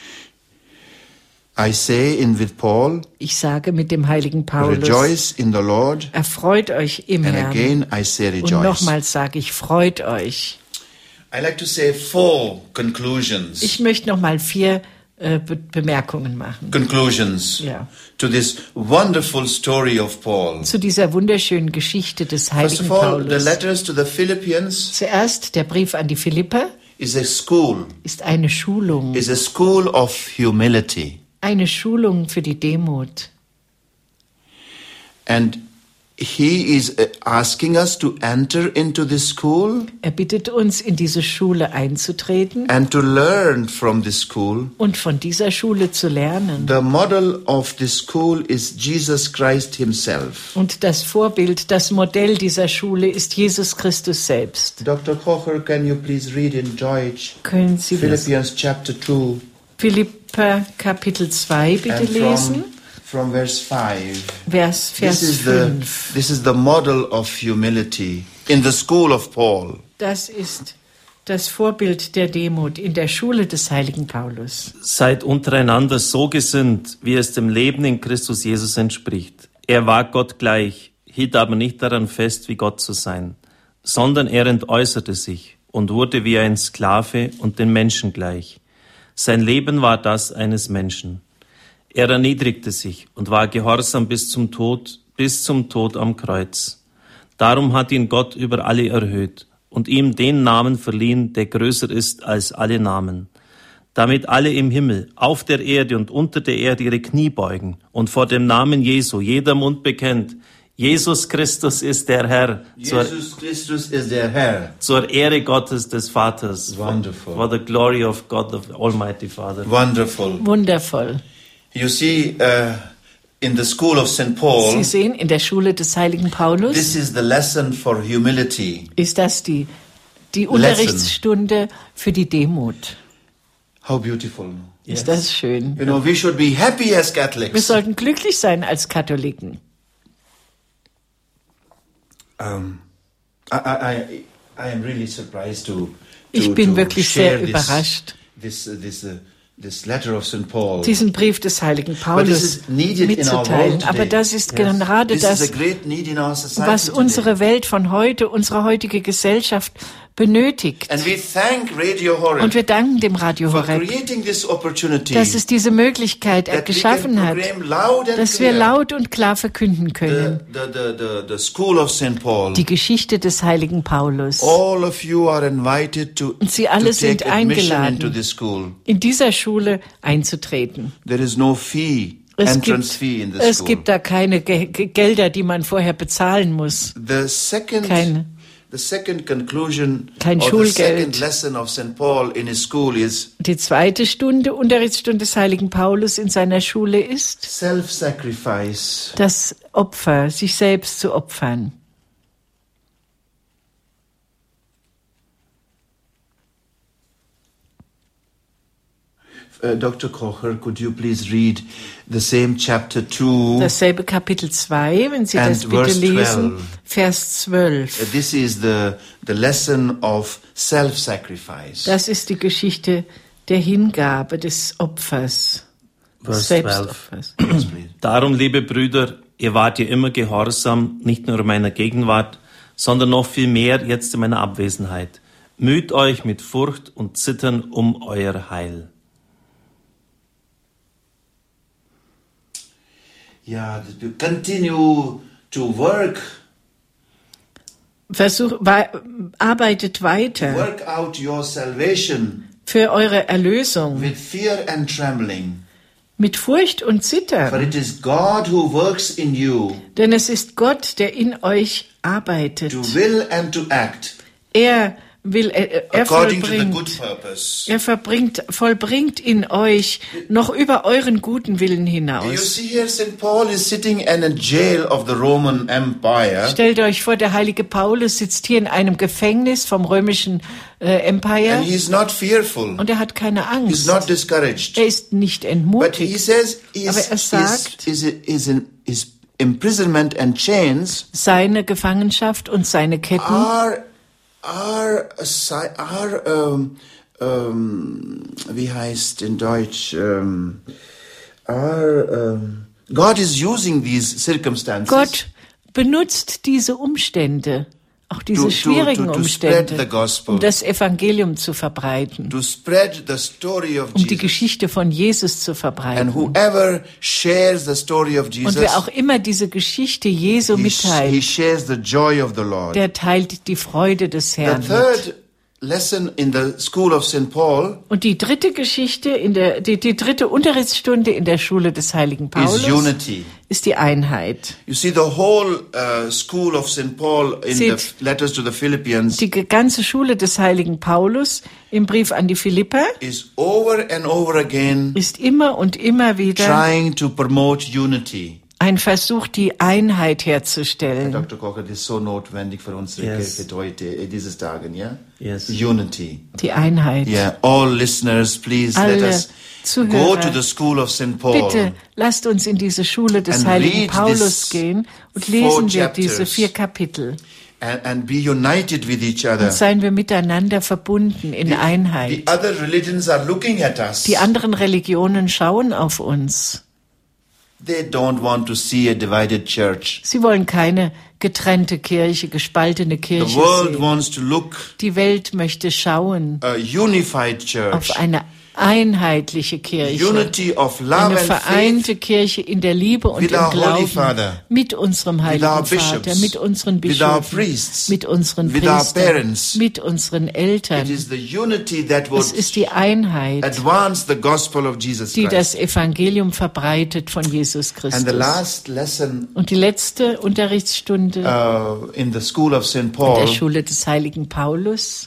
I say in with Paul, Ich sage mit dem heiligen Paulus, rejoice in the Lord. erfreut euch im And Herrn. again I say Und rejoice. nochmals sage ich, freut euch. I like to say four conclusions. Ich möchte nochmal vier äh, Be Bemerkungen machen. Conclusions Ja. to this wonderful story of Paul. Zu dieser wunderschönen Geschichte des First heiligen of all, the Paulus. letters to the Philippians Zuerst der Brief an die Philipper is a school, ist eine Schulung, is a school of humility. eine Schulung für die Demut. And he is uh, asking us to enter into this school Er bittet uns, in diese Schule einzutreten and to learn from this school. und von dieser Schule zu lernen. The model of this school is Jesus Christ himself. Und das Vorbild, das Modell dieser Schule ist Jesus Christus selbst. Doctor Kocher, can you please read in Deutsch Können Sie das? Philippians chapter two Philipper Kapitel zwei bitte and lesen. from, from verse five. Vers, This Vers is the fünf. this is the model of humility in the school of Paul. Das ist das Vorbild der Demut in der Schule des heiligen Paulus. Seid untereinander so gesinnt, wie es dem Leben in Christus Jesus entspricht. Er war Gott gleich, hielt aber nicht daran fest, wie Gott zu sein, sondern er entäußerte sich und wurde wie ein Sklave und den Menschen gleich. Sein Leben war das eines Menschen. Er erniedrigte sich und war gehorsam bis zum Tod, bis zum Tod am Kreuz. Darum hat ihn Gott über alle erhöht und ihm den Namen verliehen, der größer ist als alle Namen, damit alle im Himmel, auf der Erde und unter der Erde ihre Knie beugen und vor dem Namen Jesu jeder Mund bekennt, Jesus Christus ist der Herr, zur, Jesus Christus is their Herr. zur Ehre Gottes des Vaters, Wonderful. for the glory of God, the Almighty Father. Wonderful. Wundervoll. You see, uh, in the school of Saint Sie Paul, sehen, in der Schule des heiligen Paulus this is the lesson for humility. ist das die, die Unterrichtsstunde für die Demut. How beautiful. Ist das schön? You know, we should be happy as Wir Catholics. sollten glücklich sein als Katholiken. Um, I, I, I I am really surprised to, to, Ich bin to wirklich share sehr this, überrascht, this uh, this uh, this letter of Saint Paul. diesen Brief des heiligen But this Paulus is needed in our mitzuteilen. world Aber today. das ist gerade This is a das, great need in our society was today. unsere Welt von heute, unsere heutige Gesellschaft benötigt. And we thank Radio Horeb Und wir danken dem Radio for Horeb, creating this opportunity dass es diese Möglichkeit that we geschaffen can hat, proclaim loud and dass wir clear laut und klar verkünden können. the, the, the, the, the school of Saint Paul. Die Geschichte des heiligen Paulus. All of you are invited to, Und Sie to alle sind take admission eingeladen. into this school. In dieser Schule einzutreten. There is no fee, Es entrance gibt, fee in this es school. gibt da keine Ge Ge- Gelder, die man vorher bezahlen muss. The second, Keine. the second conclusion Kein or the Schulgeld. second lesson of Saint Paul in his school is Die zweite Stunde, Unterrichtsstunde des heiligen Paulus in seiner Schule ist self-sacrifice. das Opfer, sich selbst zu opfern. Uh, Doctor Kocher, could you please read the same chapter two? Dasselbe Kapitel zwei, wenn Sie And das bitte verse lesen, twelve. Vers Uh, zwölf. This is the, the lesson of self-sacrifice. Das ist die Geschichte der Hingabe, des Opfers, Vers Selbstopfers. Yes, please. Darum, liebe Brüder, ihr wart ihr immer gehorsam, nicht nur in meiner Gegenwart, sondern noch viel mehr jetzt in meiner Abwesenheit. Müht euch mit Furcht und Zittern um euer Heil. Yeah, to continue to work, Versuch, wa- arbeitet weiter work out your salvation für eure Erlösung with fear and trembling. mit Furcht und For Zittern, it is God who works in you denn es ist Gott, der in euch arbeitet. to will and to act Er will, er, er according to the good vollbringt, purpose. er verbringt, vollbringt in euch noch über euren guten Willen You hinaus. see here, Saint Paul is sitting in a jail of the Roman Empire, Stellt euch vor, der heilige Paulus sitzt hier in einem Gefängnis vom römischen äh, and Empire he's not fearful. und er hat keine He's Angst. not discouraged. Er ist nicht But he entmutigt. says his, Aber er his, sagt- his, his, his imprisonment and chains Seine Gefangenschaft und seine Ketten are are a si- are um, um, wie heißt in Deutsch um, are um, God is using these circumstances Gott benutzt diese Umstände, auch diese To- to- schwierigen to- to spread Umstände, the gospel. um das Evangelium zu verbreiten, to spread the story of um die Jesus. Geschichte von Jesus zu And verbreiten. whoever shares the story of Und Jesus, wer auch immer diese Geschichte Jesu he, sh- he mitteilt, shares the joy of the Lord. der teilt die Freude des The Herrn mit. third lesson in the school of Saint Paul Und die dritte Geschichte, in der, die, die dritte Unterrichtsstunde in der Schule des heiligen is Paulus unity. ist die Einheit. You see, the whole uh, school of Saint Paul in Seht, the letters to the Philippians Die ganze Schule des heiligen Paulus im Brief an die Philipper is over and over again ist immer und immer wieder trying to promote unity. ein Versuch, die Einheit herzustellen. Doktor Kocher, das ist so notwendig für unsere Yes. Kirche heute, in diesen Tagen, ja? Yes. Unity. Die Einheit. Yeah, all listeners, please let Alle us Zuhörer, go to the school of Saint Paul. Bitte lasst uns in diese Schule des And heiligen read Paulus this gehen und four lesen wir chapters. diese vier Kapitel. And, and be united with each other. Und seien wir miteinander verbunden in The Einheit. other religions are looking at us. Die anderen Religionen schauen auf uns. They don't want to see a divided church. Sie wollen keine getrennte Kirche, gespaltene The Kirche world sehen. wants to look Die Welt möchte schauen a unified auf church. eine einheitliche Kirche. Unity of love Eine and faith vereinte Kirche in der Liebe und with im our Holy Glauben Father, mit unserem heiligen our Vater, bishops, mit unseren with our Bischöfen, priests, mit unseren with our Priestern, parents. mit unseren It Eltern. is the unity that would Es ist die Einheit, advance the gospel of Jesus die das Christ. Evangelium verbreitet von Jesus And the Christus. last lesson Und die letzte Unterrichtsstunde uh, in the school of Saint der Paul Schule des heiligen Paulus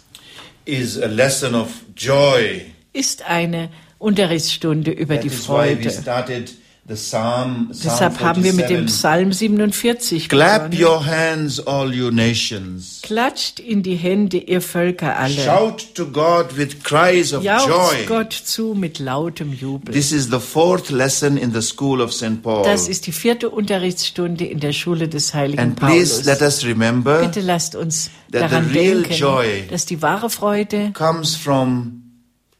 is a lesson of joy. ist eine Unterrichtsstunde über That die is why we Freude. started the Psalm, Psalm Deshalb haben wir mit dem forty-seven. Psalm siebenundvierzig Clap begonnen. your hands, all you nations. Klatscht in die Hände, ihr Völker alle. Shout to God with cries of Jauchzt joy. Gott zu mit lautem Jubel. This is the fourth lesson in the school of Saint Paul. Das ist die vierte Unterrichtsstunde in der Schule des heiligen And please Paulus. let us remember Bitte lasst uns that daran the real denken, joy dass die wahre Freude comes from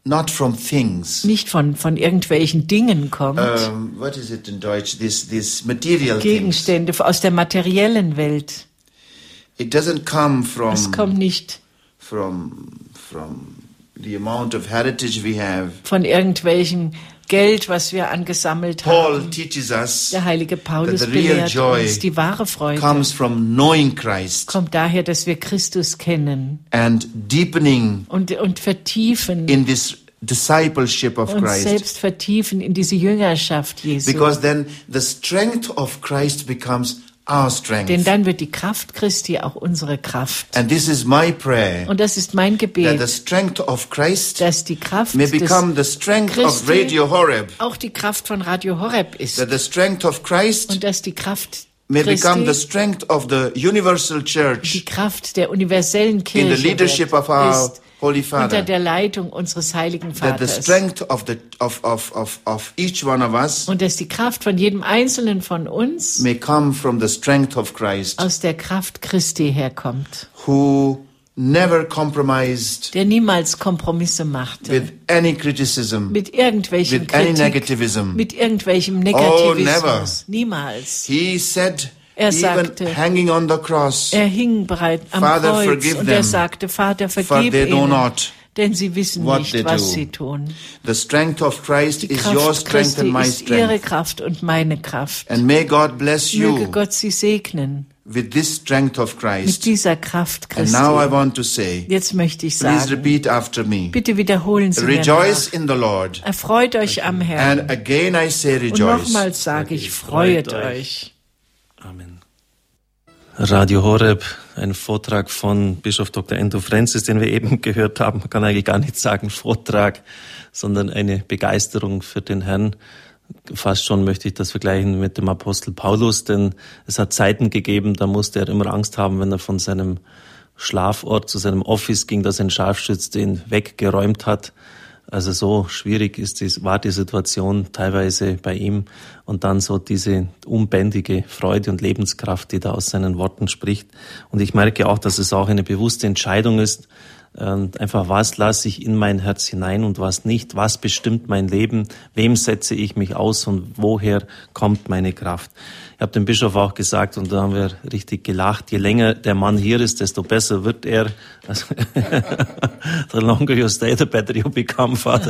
not from things. nicht von, von irgendwelchen Dingen kommt, Um, what is it in Deutsch? This, this material things. Gegenstände aus der materiellen Welt. It doesn't come from, Es kommt nicht from, from the amount of heritage we have. von irgendwelchen Geld, was wir angesammelt Paul haben. teaches us Der heilige Paulus that the real belehrt joy uns, die wahre Freude comes from knowing Christ kommt daher, dass wir Christus kennen and deepening und, und vertiefen, in this discipleship of uns Christ. selbst vertiefen in diese Jüngerschaft Jesu. Because then the strength of Christ becomes our Denn strength. dann wird die Kraft Christi auch unsere Kraft. And this is my prayer, Und das ist mein that the Gebet, strength of Christ dass die Kraft may des, become the strength of Christi Radio Horeb, auch die Kraft von Radio Horeb ist. that the strength of Christ Und dass die Kraft may become the Christi strength of the universal church die Kraft der universellen in Kirche the leadership wird, of our ist Holy unter Father, der Leitung unseres heiligen that the Vaters. strength of the of, of, of, of each one of us Und dass die Kraft von jedem Einzelnen von uns may come from the strength of Christ, aus der Kraft Christi herkommt, who never compromised der niemals Kompromisse machte with any criticism, mit irgendwelchen with any Kritik, negativism. mit irgendwelchem Oh, Negativismus. never. Niemals. He said, Er even sagte, hanging on the cross, Er hing bereit am Father, Kreuz forgive und er them, sagte, Vater, for vergib they know ihnen, not denn sie wissen what nicht, they was do. sie tun. The strength of Christ Die is your Kraft strength Christi and my ist ihre strength. Kraft und meine Kraft. And may God bless Möge you Gott sie segnen with this strength of mit Christ. dieser Kraft And now I Christi. want to say, Jetzt möchte ich please sagen, repeat after me. bitte wiederholen Sie mir Rejoice nach. in the Lord. Erfreut euch am Herrn. And again I say Und rejoice. nochmals sage ich, freuet euch. Amen. Radio Horeb, ein Vortrag von Bischof Doktor Andrew Francis, den wir eben gehört haben. Man kann eigentlich gar nicht sagen Vortrag, sondern eine Begeisterung für den Herrn. Fast schon möchte ich das vergleichen mit dem Apostel Paulus, denn es hat Zeiten gegeben, da musste er immer Angst haben, wenn er von seinem Schlafort zu seinem Office ging, dass ein Scharfschütze ihn weggeräumt hat. Also so schwierig ist die, war die Situation teilweise bei ihm. Und dann so diese unbändige Freude und Lebenskraft, die da aus seinen Worten spricht. Und ich merke auch, dass es auch eine bewusste Entscheidung ist, und einfach, was lasse ich in mein Herz hinein und was nicht, was bestimmt mein Leben, wem setze ich mich aus und woher kommt meine Kraft. Ich habe dem Bischof auch gesagt, und da haben wir richtig gelacht, je länger der Mann hier ist, desto besser wird er. Also, the longer you stay, the better you become, Vater.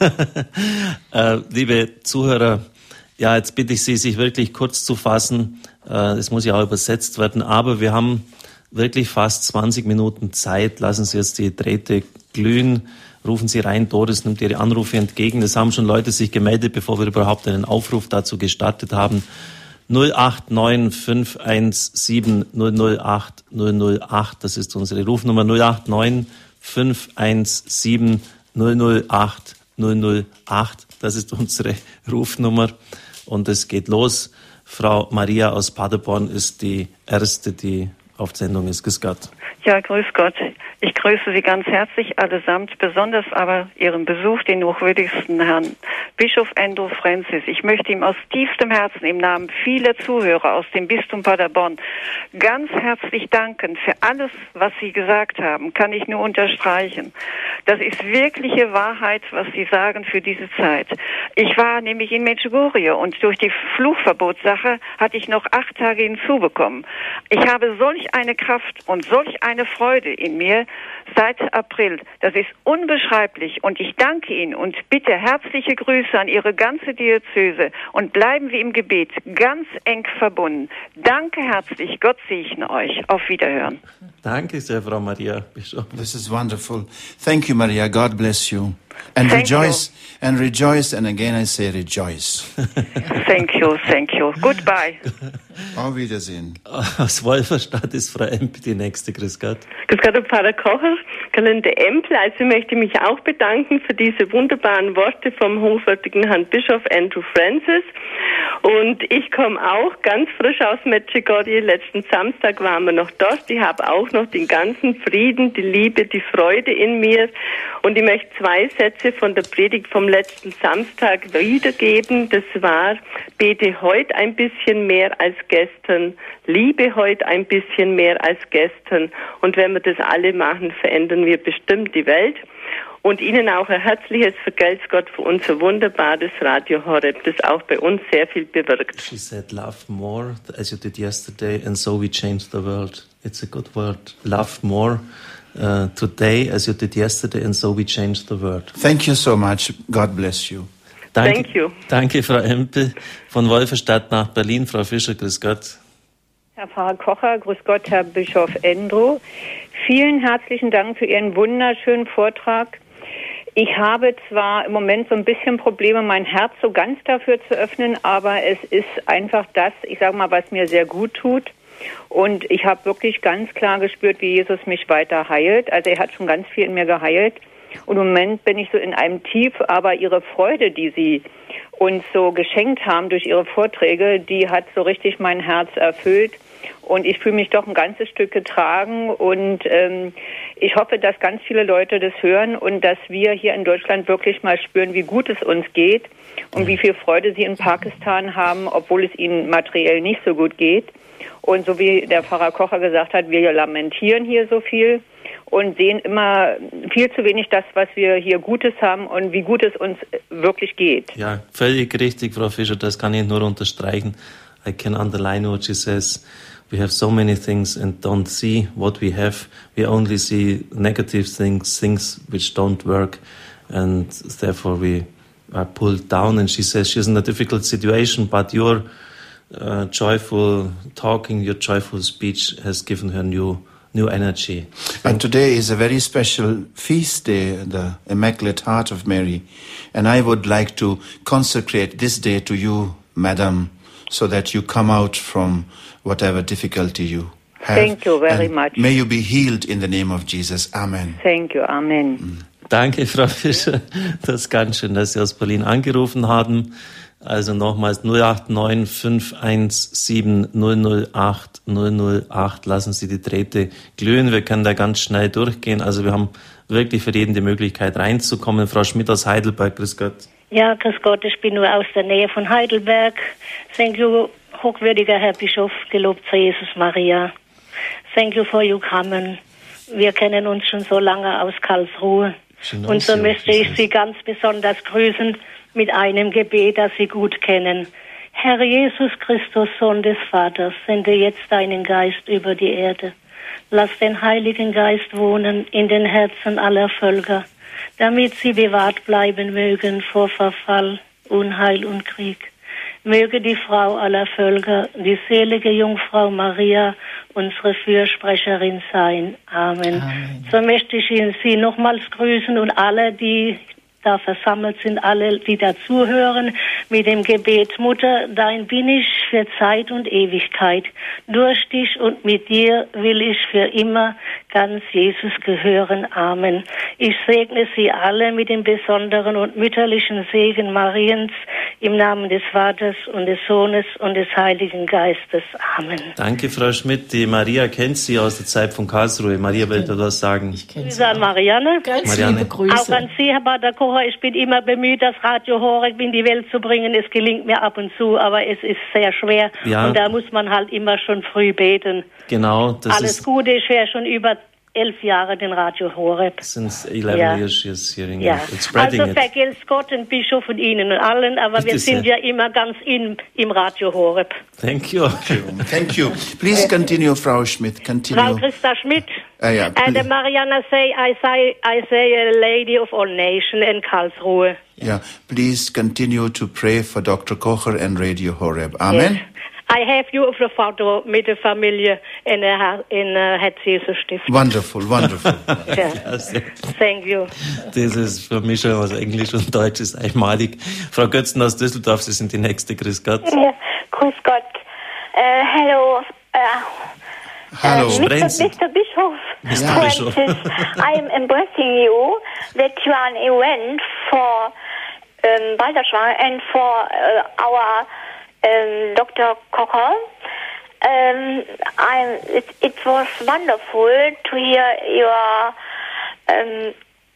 äh, liebe Zuhörer, ja, jetzt bitte ich Sie, sich wirklich kurz zu fassen. Äh, es muss ja auch übersetzt werden, aber wir haben wirklich fast zwanzig Minuten Zeit. Lassen Sie jetzt die Drähte glühen. Rufen Sie rein. Doris nimmt Ihre Anrufe entgegen. Es haben schon Leute sich gemeldet, bevor wir überhaupt einen Aufruf dazu gestartet haben. null acht neun fünf eins sieben null null acht null null acht. Das ist unsere Rufnummer null acht neun fünf eins sieben null null acht null null acht. Das ist unsere Rufnummer. Und es geht los. Frau Maria aus Paderborn ist die Erste, die auf Sendung ist. Grüß Gott. Ja, grüß Gott. Ich grüße Sie ganz herzlich allesamt, besonders aber Ihren Besuch, den hochwürdigsten Herrn Bischof Andrew Francis. Ich möchte ihm aus tiefstem Herzen im Namen vieler Zuhörer aus dem Bistum Paderborn ganz herzlich danken für alles, was Sie gesagt haben. Kann ich nur unterstreichen. Das ist wirkliche Wahrheit, was Sie sagen für diese Zeit. Ich war nämlich in Medjugorje und durch die Flugverbotssache hatte ich noch acht Tage hinzubekommen. Ich habe solch eine Kraft und solch eine Freude in mir seit April. Das ist unbeschreiblich und ich danke Ihnen und bitte herzliche Grüße an Ihre ganze Diözese und bleiben wir im Gebet ganz eng verbunden. Danke herzlich, Gott segne euch. Auf Wiederhören. Danke sehr, Frau Maria Bischof. This is wonderful. Thank you, Maria. God bless you. And Thank rejoice, you. and rejoice, and again I say rejoice. Thank you, thank you. Goodbye. Auf Wiedersehen. Aus Wolferstadt ist Frau Emp die nächste. Grüß Gott. Grüß Gott, Pfarrer Kocher, Gelände Empl. Also ich möchte mich auch bedanken für diese wunderbaren Worte vom hochwürdigen Herrn Bischof Andrew Francis. Und ich komme auch ganz frisch aus Medjugorje. Letzten Samstag waren wir noch dort. Ich habe auch noch den ganzen Frieden, die Liebe, die Freude in mir. Und ich möchte zwei Sätze von der Predigt vom letzten Samstag wiedergeben. Das war, bete heute ein bisschen mehr als gestern, liebe heute ein bisschen mehr als gestern. Und wenn wir das alle machen, verändern wir bestimmt die Welt. Und Ihnen auch ein herzliches Vergelt's Gott für unser wunderbares Radio Horeb, das auch bei uns sehr viel bewirkt. She said, love more as you did yesterday, and so we changed the world. It's a good word. Love more uh, today as you did yesterday, and so we changed the world. Thank you so much. God bless you. Danke, Thank you. Danke, Frau Empel. Von Wolferstadt nach Berlin. Frau Fischer, grüß Gott. Herr Pfarrer Kocher, grüß Gott, Herr Bischof Endro. Vielen herzlichen Dank für Ihren wunderschönen Vortrag. Ich habe zwar im Moment so ein bisschen Probleme, mein Herz so ganz dafür zu öffnen, aber es ist einfach das, ich sage mal, was mir sehr gut tut. Und ich habe wirklich ganz klar gespürt, wie Jesus mich weiter heilt. Also er hat schon ganz viel in mir geheilt. Und im Moment bin ich so in einem Tief, aber Ihre Freude, die Sie uns so geschenkt haben durch Ihre Vorträge, die hat so richtig mein Herz erfüllt. Und ich fühle mich doch ein ganzes Stück getragen und ähm, ich hoffe, dass ganz viele Leute das hören und dass wir hier in Deutschland wirklich mal spüren, wie gut es uns geht und wie viel Freude sie in Pakistan haben, obwohl es ihnen materiell nicht so gut geht. Und so wie der Pfarrer Kocher gesagt hat, wir lamentieren hier so viel und sehen immer viel zu wenig das, was wir hier Gutes haben und wie gut es uns wirklich geht. Ja, völlig richtig, Frau Fischer, das kann ich nur unterstreichen. I can underline what she says. We have so many things and don't see what we have. We only see negative things, things which don't work, and therefore we are pulled down. And she says she's in a difficult situation, but your uh, joyful talking, your joyful speech has given her new new energy. And today is a very special feast day, the Immaculate Heart of Mary. And I would like to consecrate this day to you, Madam, so that you come out from whatever difficulty you have. Thank you very and much. May you be healed in the name of Jesus. Amen. Thank you. Amen. Danke, Frau Fischer. Das ist ganz schön, dass Sie aus Berlin angerufen haben. Also nochmals null acht neun fünf eins sieben null null acht null null acht. Lassen Sie die Drähte glühen. Wir können da ganz schnell durchgehen. Also wir haben wirklich für jeden die Möglichkeit reinzukommen. Frau Schmidt aus Heidelberg, grüß Gott. Ja, grüß Gott, ich bin nur aus der Nähe von Heidelberg. Thank you, hochwürdiger Herr Bischof, gelobt sei Jesus Maria. Thank you for you coming. Wir kennen uns schon so lange aus Karlsruhe. Und so möchte ich Sie ganz besonders grüßen mit einem Gebet, das Sie gut kennen. Herr Jesus Christus, Sohn des Vaters, sende jetzt deinen Geist über die Erde. Lass den Heiligen Geist wohnen in den Herzen aller Völker, damit sie bewahrt bleiben mögen vor Verfall, Unheil und Krieg. Möge die Frau aller Völker, die selige Jungfrau Maria, unsere Fürsprecherin sein. Amen. Amen. So möchte ich Ihnen Sie nochmals grüßen und alle, die da versammelt sind, alle, die dazuhören, mit dem Gebet, Mutter, dein bin ich für Zeit und Ewigkeit. Durch dich und mit dir will ich für immer ganz Jesus gehören. Amen. Ich segne Sie alle mit dem besonderen und mütterlichen Segen Mariens im Namen des Vaters und des Sohnes und des Heiligen Geistes. Amen. Danke, Frau Schmidt. Die Maria kennt Sie aus der Zeit von Karlsruhe. Maria will da was sagen. Ich kenne Sie an Marianne. Ganz Marianne. liebe Grüße. Auch an Sie, Herr Pater Kocher. Ich bin immer bemüht, das Radio Horeb in die Welt zu bringen. Es gelingt mir ab und zu, aber es ist sehr schwer. Ja. Und da muss man halt immer schon früh beten. Genau, das Alles ist... Gute, ich höre schon über elf Jahre den Radio Horeb. Since eleven Ja. years she's hearing Ja. it. It's spreading Also it. vergelt's Gott, den Bischof und Ihnen und allen, aber Bitte wir sind sehr. ja immer ganz in, im Radio Horeb. Thank you. Thank you. Please continue, Frau Schmidt. Frau Continue. Christa Schmidt. Ah, ja, And please. uh, Mariana say, I say, I say a lady of all nations in Karlsruhe. Yeah, please continue to pray for Doctor Kocher and Radio Horeb. Amen. Yes. I have you auf der Foto mit der Familie in der in der Herz-Jesus-Stiftung. Wonderful, wonderful. Ja. Also, Thank you. das ist für mich schon aus Englisch und Deutsch ist einmalig. Frau Götzen aus Düsseldorf, Sie sind die Nächste. Grüß Gott. Ja, grüß Gott. Uh, hello. Uh, Hallo. Uh, Mister Sprechen Sie. Mister Bischof, Mister Francis, Bischof. I am embracing you that you are an event for um, Balderschwang and for uh, our um, Doctor Kocher. Um, I'm, it, it was wonderful to hear your um,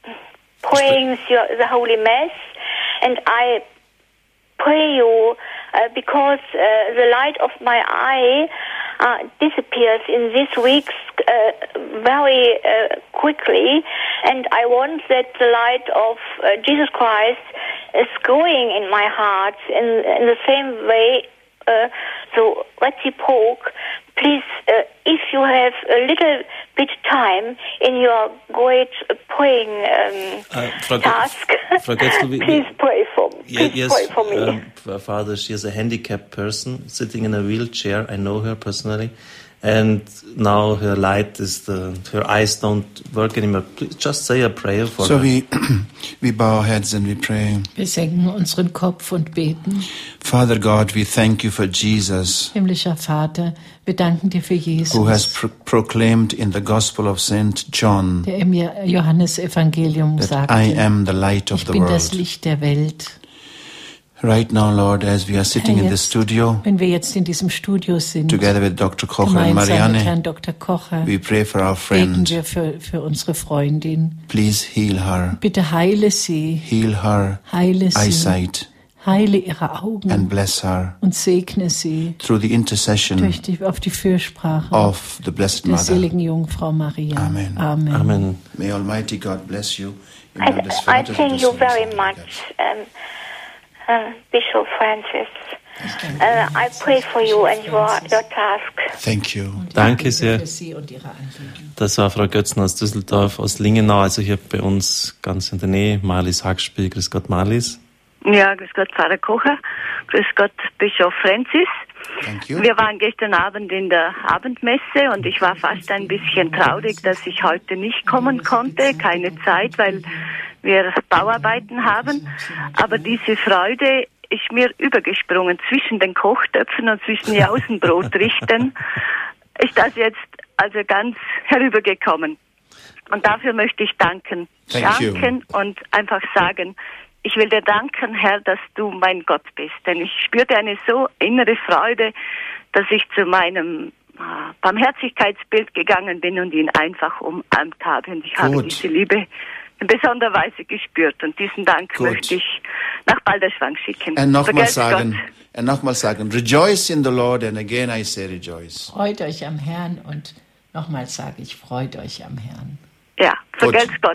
praying your, the Holy Mass, and I pray you uh, because uh, the light of my eye uh, disappears in these weeks uh, very uh, quickly, and I want that the light of uh, Jesus Christ is growing in my heart in, in the same way. Uh, so, reciproc, please, uh, if you have a little bit time in your great praying um, uh, Frau task, Frau Götzl, please pray for me. Please yes, pray for me. Um, Father, she is a handicapped person sitting in a wheelchair. I know her personally. And now her light is the, her eyes don't work anymore. Please just say a prayer for so her. So we, we bow our heads and we pray. Wir senken unseren Kopf und beten. Father God, we thank you for Jesus. Himmlischer Vater, wir danken dir für Jesus. Who has pro- proclaimed in the Gospel of Saint John. Der im Johannesevangelium sagte. I am the light of ich the bin world. das Licht der Welt. Right now, Lord, as we are sitting Herr, in this studio, wenn wir jetzt in diesem Studio sind, together with Doctor Kocher and gemeinsam mit Marianne, Herrn Doktor Kocher, we pray for our beten friend. wir für, für unsere Freundin. Please heal her. Bitte heile sie. Heal her heile sie. eyesight. Heile ihre Augen. And bless her. Und segne sie. Through the intercession durch die, auf die Fürsprache of the Blessed der Mother. seligen Jungfrau Maria. Amen. Amen. Amen. May Almighty God bless you. I, I thank you very much, um, uh, Bishop Francis. Uh, I pray for you and your, your task. Thank you. Danke sehr. Das war Frau Götzl aus Düsseldorf, aus Lingenau, also hier bei uns ganz in der Nähe. Marlies Hackspiel. Grüß Gott, Marlies. Ja, grüß Gott, Pfarrer Kocher. Grüß Gott, Bischof Francis. Wir waren gestern Abend in der Abendmesse und ich war fast ein bisschen traurig, dass ich heute nicht kommen konnte. Keine Zeit, weil wir Bauarbeiten haben. Aber diese Freude ist mir übergesprungen zwischen den Kochtöpfen und zwischen den Außenbrotrichten. Ist das jetzt also ganz herübergekommen. Und dafür möchte ich danken. Thank danken you. Und einfach sagen, ich will dir danken, Herr, dass du mein Gott bist. Denn ich spürte eine so innere Freude, dass ich zu meinem äh, Barmherzigkeitsbild gegangen bin und ihn einfach umarmt habe. Und ich Gut. habe diese Liebe in besonderer Weise gespürt. Und diesen Dank Gut. möchte ich nach Balderschwang schicken. Und nochmal Vergelt's sagen, Gott. und nochmal sagen, rejoice in the Lord, and again I say rejoice. Freut euch am Herrn und nochmal sage ich, freut euch am Herrn. Ja, vergelt's Gott.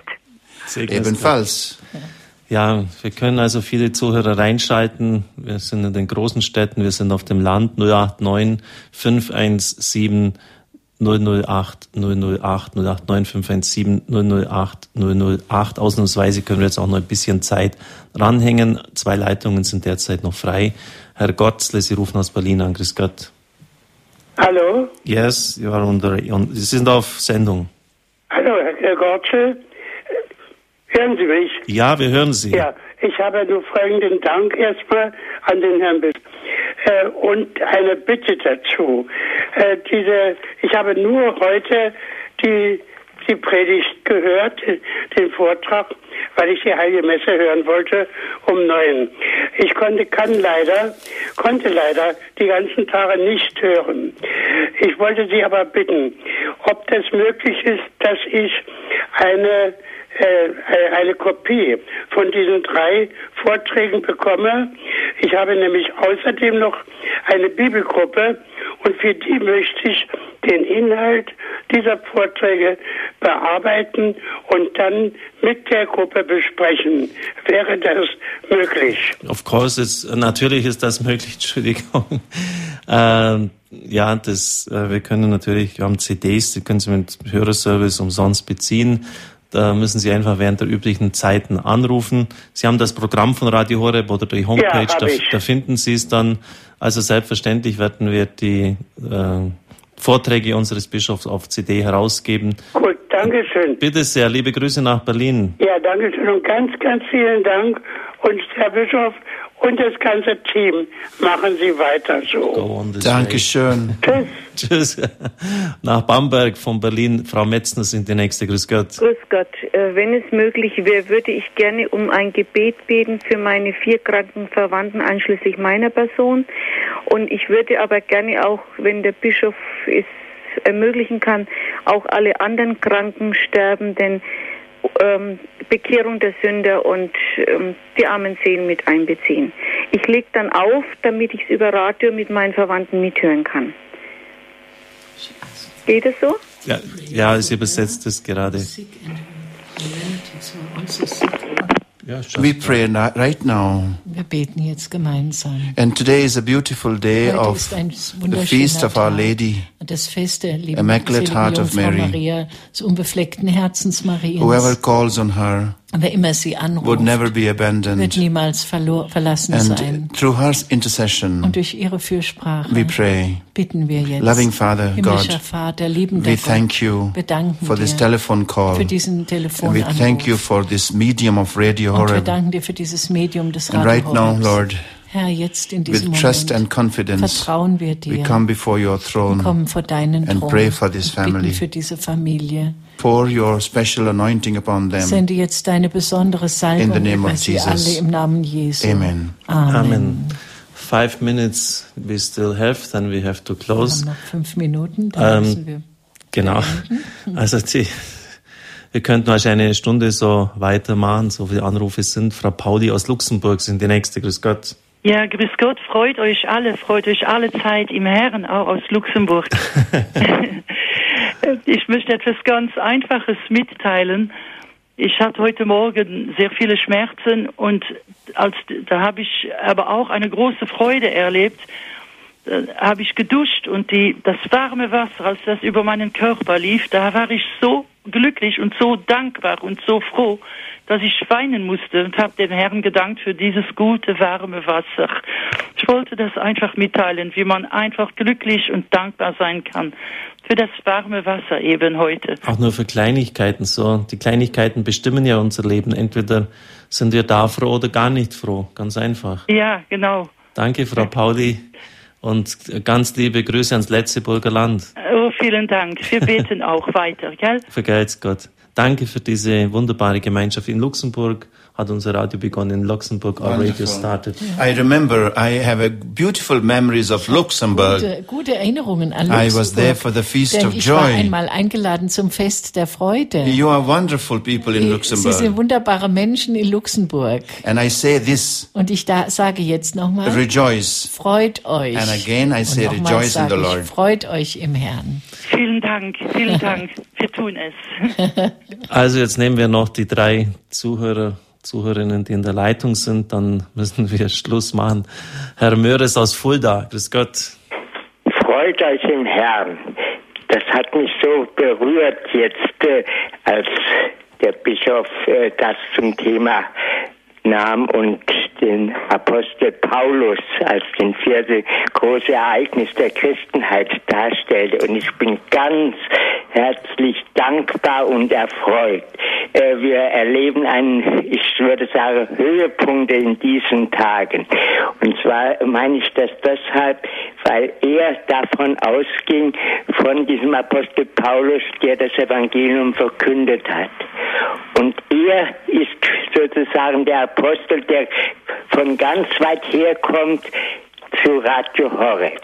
Ebenfalls. Ja, wir können also viele Zuhörer reinschalten. Wir sind in den großen Städten, wir sind auf dem Land. null acht neun fünf eins sieben null null acht null null acht null acht neun fünf eins sieben null null acht null null acht. Ausnahmsweise können wir jetzt auch noch ein bisschen Zeit ranhängen. Zwei Leitungen sind derzeit noch frei. Herr Gotzle, Sie rufen aus Berlin an. Grüß Gott. Hallo? Yes, you are on the, on, Sie sind auf Sendung. Hallo, Herr Gotzle. Hören Sie mich? Ja, wir hören Sie. Ja, ich habe nur folgenden Dank erstmal an den Herrn Bischof äh, und eine Bitte dazu. Äh, diese, ich habe nur heute die, die Predigt gehört, den Vortrag, weil ich die Heilige Messe hören wollte um neun. Ich konnte, kann leider, konnte leider die ganzen Tage nicht hören. Ich wollte Sie aber bitten, ob das möglich ist, dass ich eine äh, eine Kopie von diesen drei Vorträgen bekomme. Ich habe nämlich außerdem noch eine Bibelgruppe und für die möchte ich den Inhalt dieser Vorträge bearbeiten und dann mit der Gruppe besprechen. Wäre das möglich? Of course, it's, natürlich ist das möglich, Entschuldigung. Ähm, ja, das, äh, wir können natürlich, wir haben C Ds, die können Sie mit Hörerservice umsonst beziehen. Da müssen Sie einfach während der üblichen Zeiten anrufen. Sie haben das Programm von Radio Horeb oder die Homepage, ja, da, da finden Sie es dann. Also selbstverständlich werden wir die äh, Vorträge unseres Bischofs auf C D herausgeben. Gut, danke schön. Bitte sehr, liebe Grüße nach Berlin. Ja, danke schön und ganz, ganz vielen Dank. Und Herr Bischof und das ganze Team, machen Sie weiter so. Dankeschön. Tschüss. Tschüss. Nach Bamberg von Berlin, Frau Metzner sind die nächste. Grüß Gott. Grüß Gott. Wenn es möglich wäre, würde ich gerne um ein Gebet beten für meine vier kranken Verwandten, einschließlich meiner Person. Und ich würde aber gerne auch, wenn der Bischof es ermöglichen kann, auch alle anderen Kranken sterben, denn ähm, Bekehrung der Sünder und ähm, die armen Seelen mit einbeziehen. Ich lege dann auf, damit ich es über Radio mit meinen Verwandten mithören kann. Geht es so? Ja, ja, es übersetzt es gerade. Ja, we pray right now. Wir beten jetzt gemeinsam. And today is a beautiful day Heute of ist ein the feast of Our Lady, das Fest der Immaculate Heart of Mary. Maria, des unbefleckten Herzens Mariens. Whoever calls on her Wer immer sie anruft, would never be abandoned. wird niemals verlor, verlassen And sein. through her intercession, Und durch ihre Fürsprache we pray. bitten wir jetzt, Loving Father, himmlischer God, Vater, liebender we Gott, thank you bedanken for this dir telephone call. für diesen And we Telefonanruf. thank you for this medium of Radio Und wir Horeb. danken dir für dieses Medium des And Radio right now, Horebs. Lord, Herr, jetzt in diesem with trust Moment and confidence, vertrauen wir dir. we come before your Wir throne kommen vor deinen and Thron pray for this und bitten family. für diese Familie. Pour your special anointing upon them. Sende jetzt deine besondere Salbung In the name über of sie Jesus. alle im Namen Jesu. Amen. Amen. Amen. Five minutes we still have, then we have to Wir close. haben noch fünf Minuten, dann Ähm, müssen wir. Genau. Also die, wir könnten wahrscheinlich eine Stunde so weitermachen, so viele Anrufe sind. Frau Pauli aus Luxemburg sind die nächste. Grüß Gott. Ja, grüß Gott, freut euch alle, freut euch alle Zeit im Herrn, auch aus Luxemburg. Ich möchte etwas ganz Einfaches mitteilen. Ich hatte heute Morgen sehr viele Schmerzen und als, da habe ich aber auch eine große Freude erlebt. Da habe ich geduscht und die, das warme Wasser, als das über meinen Körper lief, da war ich so glücklich und so dankbar und so froh, dass ich weinen musste und habe dem Herrn gedankt für dieses gute, warme Wasser. Ich wollte das einfach mitteilen, wie man einfach glücklich und dankbar sein kann für das warme Wasser eben heute. Auch nur für Kleinigkeiten so. Die Kleinigkeiten bestimmen ja unser Leben. Entweder sind wir da froh oder gar nicht froh. Ganz einfach. Ja, genau. Danke, Frau Pauli. Und ganz liebe Grüße ans Letzeburger Land. Oh, vielen Dank. Wir beten auch weiter, gell? Vergelt's Gott. Danke für diese wunderbare Gemeinschaft in Luxemburg. Hat unser Radio begonnen in Luxemburg. Our radio started. I remember, I have a beautiful memories of Luxembourg. Gute, gute Erinnerungen an Luxemburg. I was there for the Feast Denn of ich war Joy. einmal eingeladen zum Fest der Freude. You are wonderful people in Sie Luxembourg. sind wunderbare Menschen in Luxemburg. And I say this, Und ich da, sage jetzt nochmal, rejoice. freut euch. And again I say Und nochmal rejoice in the sage ich, Lord. freut euch im Herrn. Vielen Dank, vielen Dank. Wir tun es. Also jetzt nehmen wir noch die drei Zuhörer, Zuhörerinnen, die in der Leitung sind. Dann müssen wir Schluss machen. Herr Möres aus Fulda, grüß Gott. Freut euch im Herrn. Das hat mich so berührt jetzt, äh, als der Bischof äh, das zum Thema nahm und den Apostel Paulus als den vierte große Ereignis der Christenheit darstellte. Und ich bin ganz herzlich dankbar und erfreut. Äh, wir erleben einen, ich würde sagen, Höhepunkt in diesen Tagen. Und zwar meine ich das deshalb, weil er davon ausging, von diesem Apostel Paulus, der das Evangelium verkündet hat. Und er ist sozusagen der Apostel, der von ganz weit her kommt zu Radio Horeb.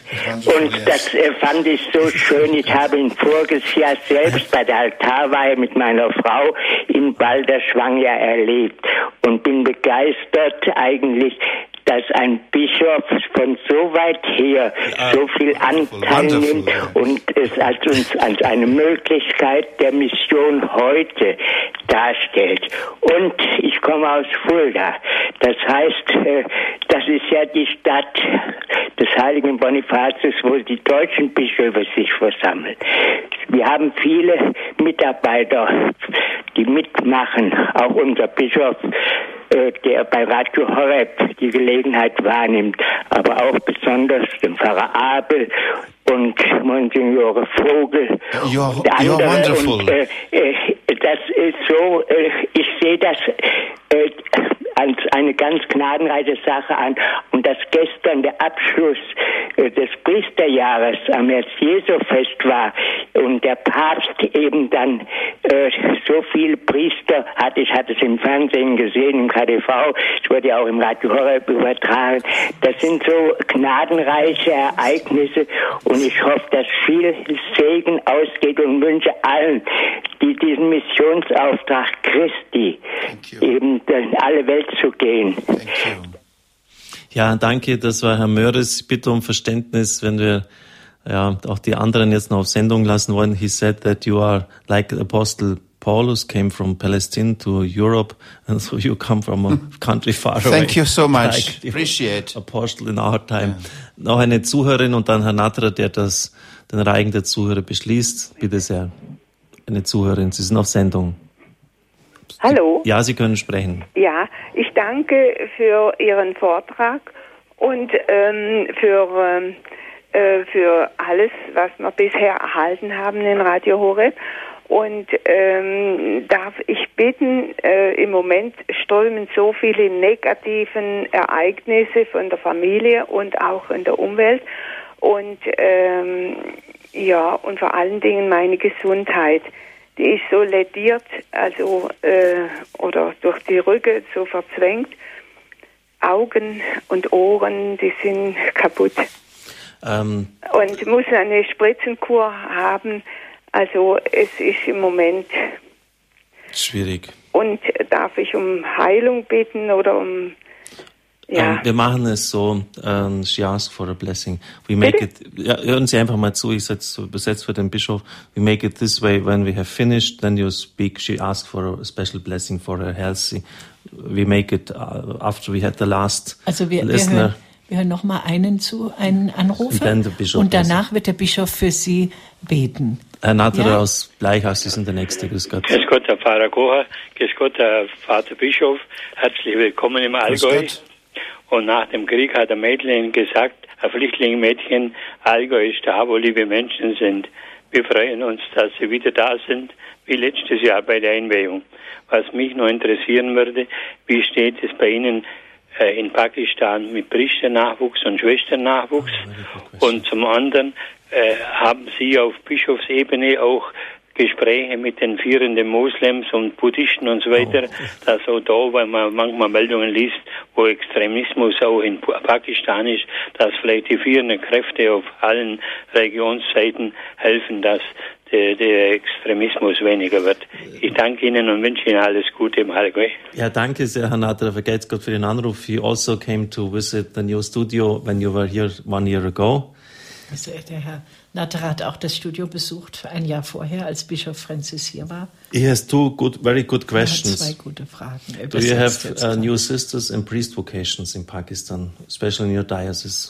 Und das äh, fand ich so schön. Ich habe ihn voriges Jahr selbst bei der Altarweihe mit meiner Frau in Balderschwang ja erlebt und bin begeistert eigentlich, dass ein Bischof von so weit her so viel Anteil nimmt und es als uns als eine Möglichkeit der Mission heute darstellt. Und ich komme aus Fulda. Das heißt, das ist ja die Stadt des heiligen Bonifatius, wo die deutschen Bischöfe sich versammeln. Wir haben viele Mitarbeiter, die mitmachen, auch unser Bischof, der bei Radio Horeb die Gelegenheit wahrnimmt, aber auch besonders den Pfarrer Abel und Monsignore Vogel You're, und andere. you're wonderful. Und äh, äh, das ist so, äh, ich sehe das äh, als eine ganz gnadenreiche Sache an. Und dass gestern der Abschluss äh, des Priesterjahres am März-Jesu-Fest war und der Papst eben dann äh, so viele Priester hat, ich hatte es im Fernsehen gesehen, im K D V, es wurde ja auch im Radio Horeb übertragen, das sind so gnadenreiche Ereignisse und ich hoffe, dass viel Segen ausgeht und wünsche allen, die diesen Missionsauftrag Christi eben in alle Welt zu gehen. Ja, danke, das war Herr Möres. Ich bitte um Verständnis, wenn wir ja, auch die anderen jetzt noch auf Sendung lassen wollen. He said that you are like Apostle Paulus, came from Palestine to Europe, and so you come from a country far away. Thank you so much. Like Appreciate. Apostle in our time. Yeah. Noch eine Zuhörerin und dann Herr Natterer, der das, den Reigen der Zuhörer beschließt. Bitte sehr. Eine Zuhörerin, Sie sind auf Sendung. Hallo. Ja, Sie können sprechen. Ja, ich danke für Ihren Vortrag und ähm, für, ähm, äh, für alles, was wir bisher erhalten haben in Radio Horeb. Und ähm, darf ich bitten, äh, im Moment strömen so viele negativen Ereignisse von der Familie und auch in der Umwelt. Und ähm, ja, und vor allen Dingen meine Gesundheit. Die ist so lädiert, also äh, oder durch die Rücke so verzwängt. Augen und Ohren, die sind kaputt. Ähm. Und muss eine Spritzenkur haben. Also es ist im Moment schwierig. Und darf ich um Heilung bitten oder um ja. Um, wir machen es so, um, she asked for a blessing. We make Bitte? it, ja, hören Sie einfach mal zu, ich setze übersetzt für den Bischof. We make it this way, when we have finished, then you speak. She asked for a special blessing for her health. We make it uh, after we had the last also wir, listener. Wir hören, wir hören noch mal einen zu, einen Anrufer. Und danach wird der Bischof für Sie beten. Herr Natterer ja. aus Bleichhaus, Sie sind der Nächste. Grüß Gott. Grüß Gott, Herr Pfarrer Kocher. Grüß Gott, Herr Vater Bischof. Herzlich willkommen im Allgäu. Und nach dem Krieg hat der Mädchen gesagt, ein Flüchtlingsmädchen, Allgäu ist da, wo liebe Menschen sind. Wir freuen uns, dass sie wieder da sind, wie letztes Jahr bei der Einweihung. Was mich noch interessieren würde, wie steht es bei Ihnen äh, in Pakistan mit Priesternachwuchs und Schwesternachwuchs? Und zum anderen, äh, haben Sie auf Bischofsebene auch Gespräche mit den führenden Moslems und Buddhisten und so weiter, oh. dass auch da, weil man manchmal Meldungen liest, wo Extremismus auch in Pakistan ist, dass vielleicht die führenden Kräfte auf allen Religionsseiten helfen, dass der, der Extremismus weniger wird. Ich danke Ihnen und wünsche Ihnen alles Gute im Allgäu. Ja, danke sehr, Herr Natterer. Vergelt's Gott für den Anruf. You also came to visit the new studio when you were here one year ago. Also der Herr Natterer hat auch das Studio besucht, ein Jahr vorher, als Bischof Francis hier war. He has two good, very good questions. Er hat zwei gute Fragen. Do you have uh, new sisters and priest vocations in Pakistan, especially in your diocese?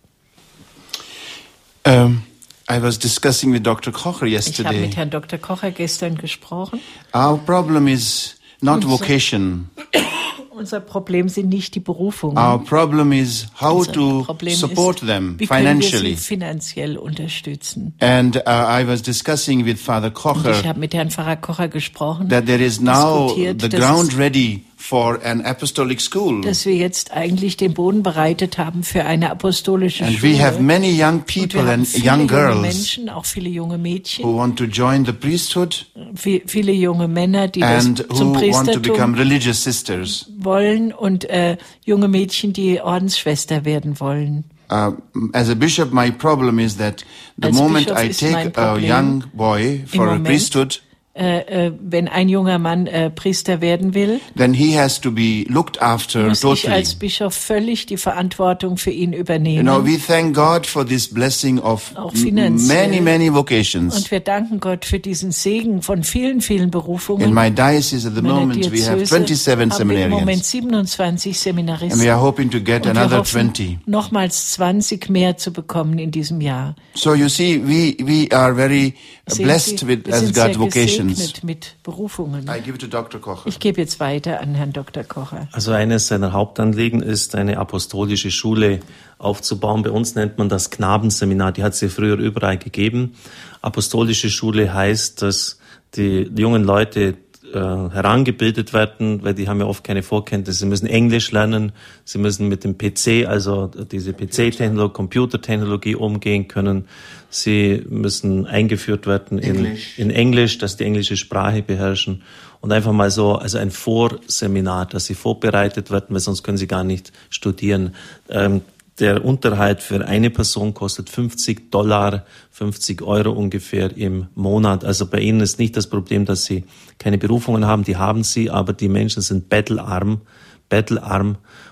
Um, I was discussing with Doctor Kocher yesterday. Ich habe mit Herrn Doktor Kocher gestern gesprochen. Our problem is not Unser, vocation. Unser Problem sind nicht die Berufungen. Our problem is how Unser to Problem support ist, them wie financially. Wir sie finanziell unterstützen. And uh, I was discussing with Father Kocher. Und ich habe mit Herrn Pfarrer Kocher gesprochen. That there is now the ground ready for an apostolic school. Dass wir jetzt eigentlich den Boden bereitet haben für eine apostolische and Schule. We have many young people and young girls Menschen, auch viele junge Mädchen, who want to join the priesthood. Viele junge Männer, die and das zum who want to become Priestertum religious sisters. wollen und äh, junge Mädchen, die Ordensschwester werden wollen. Uh, as a bishop, my problem is that the Als moment Bischof I take a young boy for a priesthood, Äh, äh, wenn ein junger Mann äh, Priester werden will, then he has to be looked after muss totally. ich als Bischof völlig die Verantwortung für ihn übernehmen. You know, we thank God for this blessing of many, many vocations. Und wir danken Gott für diesen Segen von vielen, vielen Berufungen. In my diocese at the moment we have twenty-seven haben wir im Moment seminarians. siebenundzwanzig Seminaristen. And we are hoping to get Und wir another hoffen, twenty. nochmals zwanzig mehr zu bekommen in diesem Jahr. So you see, we we are very blessed Sie, with wir as sind God sehr vocations. Mit Berufungen. I give it to Doctor Kocher. Ich gebe jetzt weiter an Herrn Doktor Kocher. Also eines seiner Hauptanliegen ist, eine apostolische Schule aufzubauen. Bei uns nennt man das Knabenseminar. Die hat es ja früher überall gegeben. Apostolische Schule heißt, dass die jungen Leute äh, herangebildet werden, weil die haben ja oft keine Vorkenntnisse. Sie müssen Englisch lernen, sie müssen mit dem P C, also diese P C-Technologie, Computertechnologie umgehen können. Sie müssen eingeführt werden in Englisch. in Englisch, dass die englische Sprache beherrschen und einfach mal so, also ein Vorseminar, dass sie vorbereitet werden, weil sonst können sie gar nicht studieren. Ähm, Der Unterhalt für eine Person kostet fünfzig Dollar, fünfzig Euro ungefähr im Monat. Also bei ihnen ist nicht das Problem, dass sie keine Berufungen haben, die haben sie, aber die Menschen sind bettelarm, bettelarm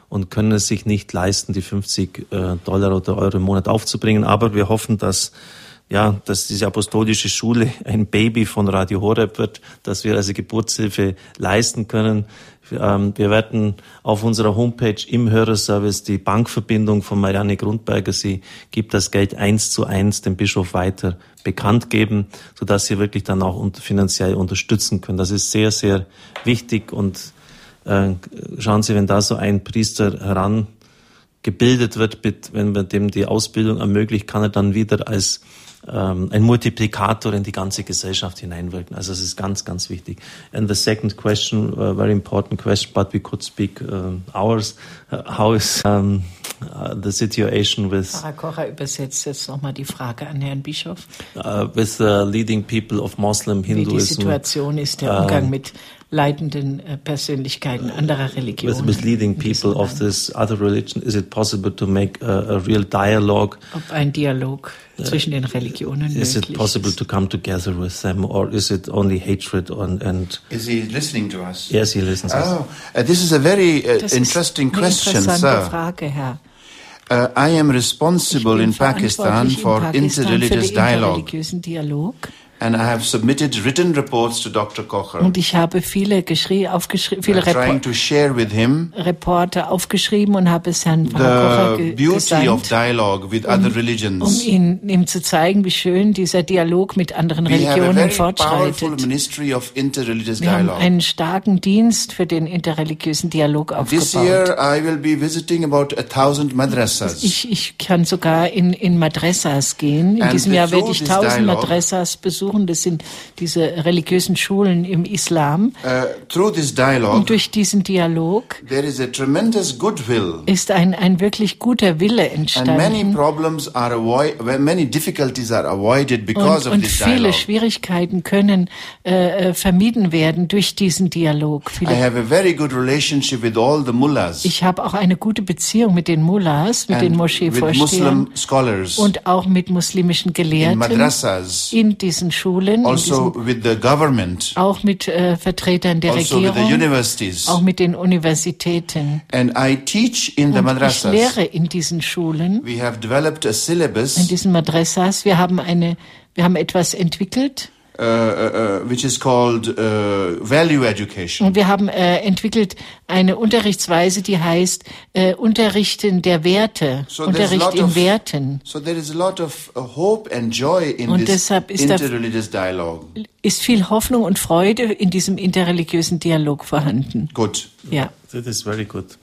und können es sich nicht leisten, die fünfzig Dollar oder Euro im Monat aufzubringen. Aber wir hoffen, dass ja, dass diese apostolische Schule ein Baby von Radio Horeb wird, dass wir also Geburtshilfe leisten können. Wir werden auf unserer Homepage im Hörerservice die Bankverbindung von Marianne Grundberger, sie gibt das Geld eins zu eins dem Bischof weiter bekannt geben, sodass sie wirklich dann auch finanziell unterstützen können. Das ist sehr, sehr wichtig und äh, schauen Sie, wenn da so ein Priester herangebildet wird, wenn man dem die Ausbildung ermöglicht, kann er dann wieder als Um, ein Multiplikator in die ganze Gesellschaft hineinwirken. Also es ist ganz, ganz wichtig. And the second question, a very important question, but we could speak uh, hours. Uh, how is um, uh, the situation with... Pfarrer Kocher übersetzt jetzt nochmal die Frage an Herrn Bischof. Uh, with the leading people of Muslim Hinduism. Wie die Situation ist, der Umgang uh, mit leitenden äh, Persönlichkeiten anderer Religionen. With, with leading people of this other religion, is it possible to make a, a real dialogue? Ob ein Dialog uh, zwischen den Religionen möglich ist. Is it possible ist. to come together with them, or is it only hatred and? and is he listening to us? Yes, he listens. Oh, uh, this is a very uh, interesting question, sir. Frage, Herr. Uh, I am responsible in Pakistan for Pakistan interreligious dialogue. Dialog. And I have submitted written reports to Doctor Kocher. Und ich habe viele geschrie, aufgeschrieben, viele trying to share with him Reporte aufgeschrieben und habe es Herrn Pfarrer Kocher ge- beauty gesandt, of dialogue with um, other religions. um ihn, ihm zu zeigen, wie schön dieser Dialog mit anderen We Religionen have a very fortschreitet. powerful ministry of interreligious Wir haben dialogue. einen starken Dienst für den interreligiösen Dialog aufgebaut. This year I will be visiting about a thousand madrasas. Ich, ich kann sogar in, in Madrasas gehen. In And diesem Jahr werde ich tausend dialogue, Madrasas besuchen. Das sind diese religiösen Schulen im Islam. Uh, through this dialogue, und durch diesen Dialog there is a tremendous goodwill. ist ein, ein wirklich guter Wille entstanden. And many problems are avoid, many difficulties are avoided because und, of this dialogue. Und viele Schwierigkeiten können äh, vermieden werden durch diesen Dialog. Viele I have a very good relationship with all the mullahs. Ich habe auch eine gute Beziehung mit den Mullahs, mit den Moscheevorstehern und auch mit muslimischen Gelehrten in madrasas, in diesen Schulen, also in diesen, with the government, auch mit äh, Vertretern der also Regierung, with the universities. Auch mit den Universitäten. And I teach in the und madrasas. Ich lehre in diesen Schulen, We have developed a syllabus, in diesen Madrasas. Wir haben eine, wir haben etwas entwickelt. Uh, uh, which is called uh, value education. Und wir haben äh, entwickelt eine Unterrichtsweise, die heißt äh, Unterrichten der Werte, so Unterricht in of, Werten. So there is a lot of uh, hope and joy in und this deshalb ist interreligious dialogue. Ist viel Hoffnung und Freude in diesem interreligiösen Dialog vorhanden. Gut. Ja. That is very good.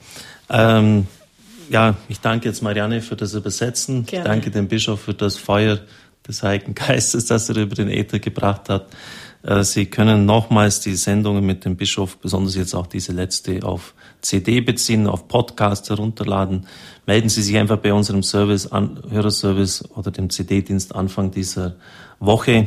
Um, ja, ich danke jetzt Marianne für das Übersetzen. Gerne. Ich danke dem Bischof für das Feuer des Heiligen Geistes, das er über den Äther gebracht hat. Sie können nochmals die Sendungen mit dem Bischof, besonders jetzt auch diese letzte, auf C D beziehen, auf Podcast herunterladen. Melden Sie sich einfach bei unserem Service, an, Hörerservice oder dem C D-Dienst Anfang dieser Woche.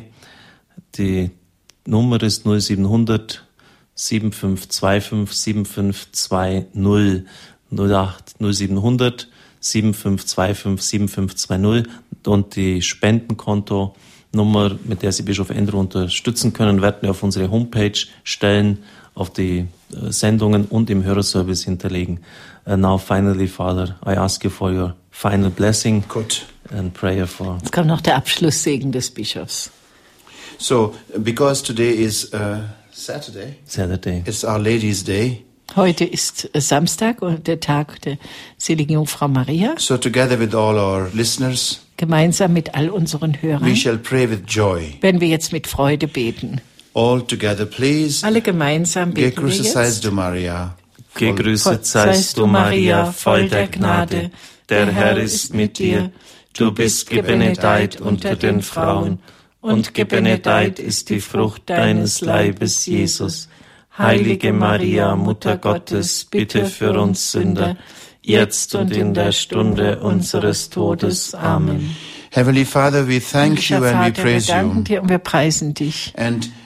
Die Nummer ist null siebenhundert sieben fünf zwei fünf sieben fünf zwei null null acht null siebenhundert sieben fünf zwei fünf sieben fünf zwei null und die Spendenkonto-Nummer, mit der Sie Bischof Andrew unterstützen können, werden wir auf unsere Homepage stellen, auf die uh, Sendungen und im Hörerservice hinterlegen. Uh, now finally, Father, I ask you for your final blessing Good. and prayer for... Jetzt kommt noch der Abschlusssegen des Bischofs. So, because today is uh, Saturday, Saturday, it's Our Lady's Day. Heute ist Samstag und der Tag der seligen Jungfrau Maria. So together with all our listeners, gemeinsam mit all unseren Hörern, we shall pray with joy. Werden wir jetzt mit Freude beten. All together, please. Alle gemeinsam beten wir jetzt. Du Maria. Gegrüßet seist du, Maria, voll der Gnade. Der Herr ist mit dir. Du bist gebenedeit unter den Frauen. Und gebenedeit ist die Frucht deines Leibes, Jesus. Heilige Maria, Mutter Gottes, bitte für uns Sünder, jetzt und in der Stunde unseres Todes. Amen. Heavenly Father, we thank you and we praise you. Wir danken dir und wir preisen dich. And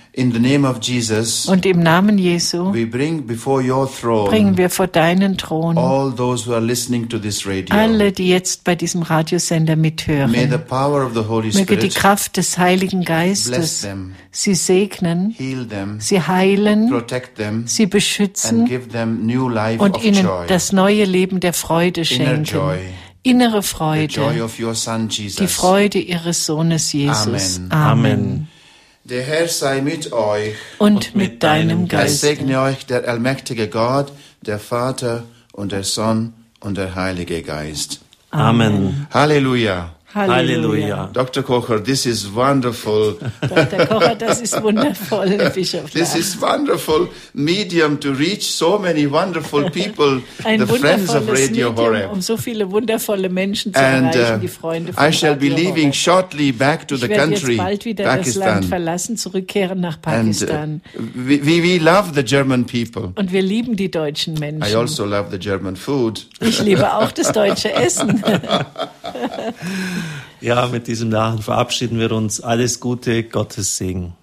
In the name of Jesus, Und im Namen Jesu we bring before your throne bringen wir vor deinen Thron all those who are listening to this radio. alle, die jetzt bei diesem Radiosender mithören. May the power of the Holy Möge die Spirit Kraft des Heiligen bless Geistes them, sie segnen, heal them, sie heilen, protect them, sie beschützen and give them new life und of ihnen joy. das neue Leben der Freude Inner schenken. joy. Innere The joy Freude, of your Son Jesus. die Freude ihres Sohnes Jesus. Amen. Amen. Der Herr sei mit euch Und mit deinem Es Geist. segne euch der allmächtige Gott, der Vater und der Sohn und der Heilige Geist. Amen. Halleluja. Halleluja. Doktor Kocher, this is wonderful. Doktor Kocher, das ist wundervoll, Bischof This Lach. is wonderful medium to reach so many wonderful people, Ein the friends of wundervolles Radio Medium, Horeb. um so viele wundervolle Menschen zu And erreichen, uh, die Freunde von I shall be Radio leaving Horeb. shortly back to Ich the werde country, jetzt bald wieder das Land Pakistan. verlassen, zurückkehren nach And Pakistan. uh, we, we, we love the German people. Und wir lieben die deutschen Menschen. I also love the German food. Ich liebe auch das deutsche Essen. Ja, mit diesem Lachen verabschieden wir uns. Alles Gute, Gottes Segen.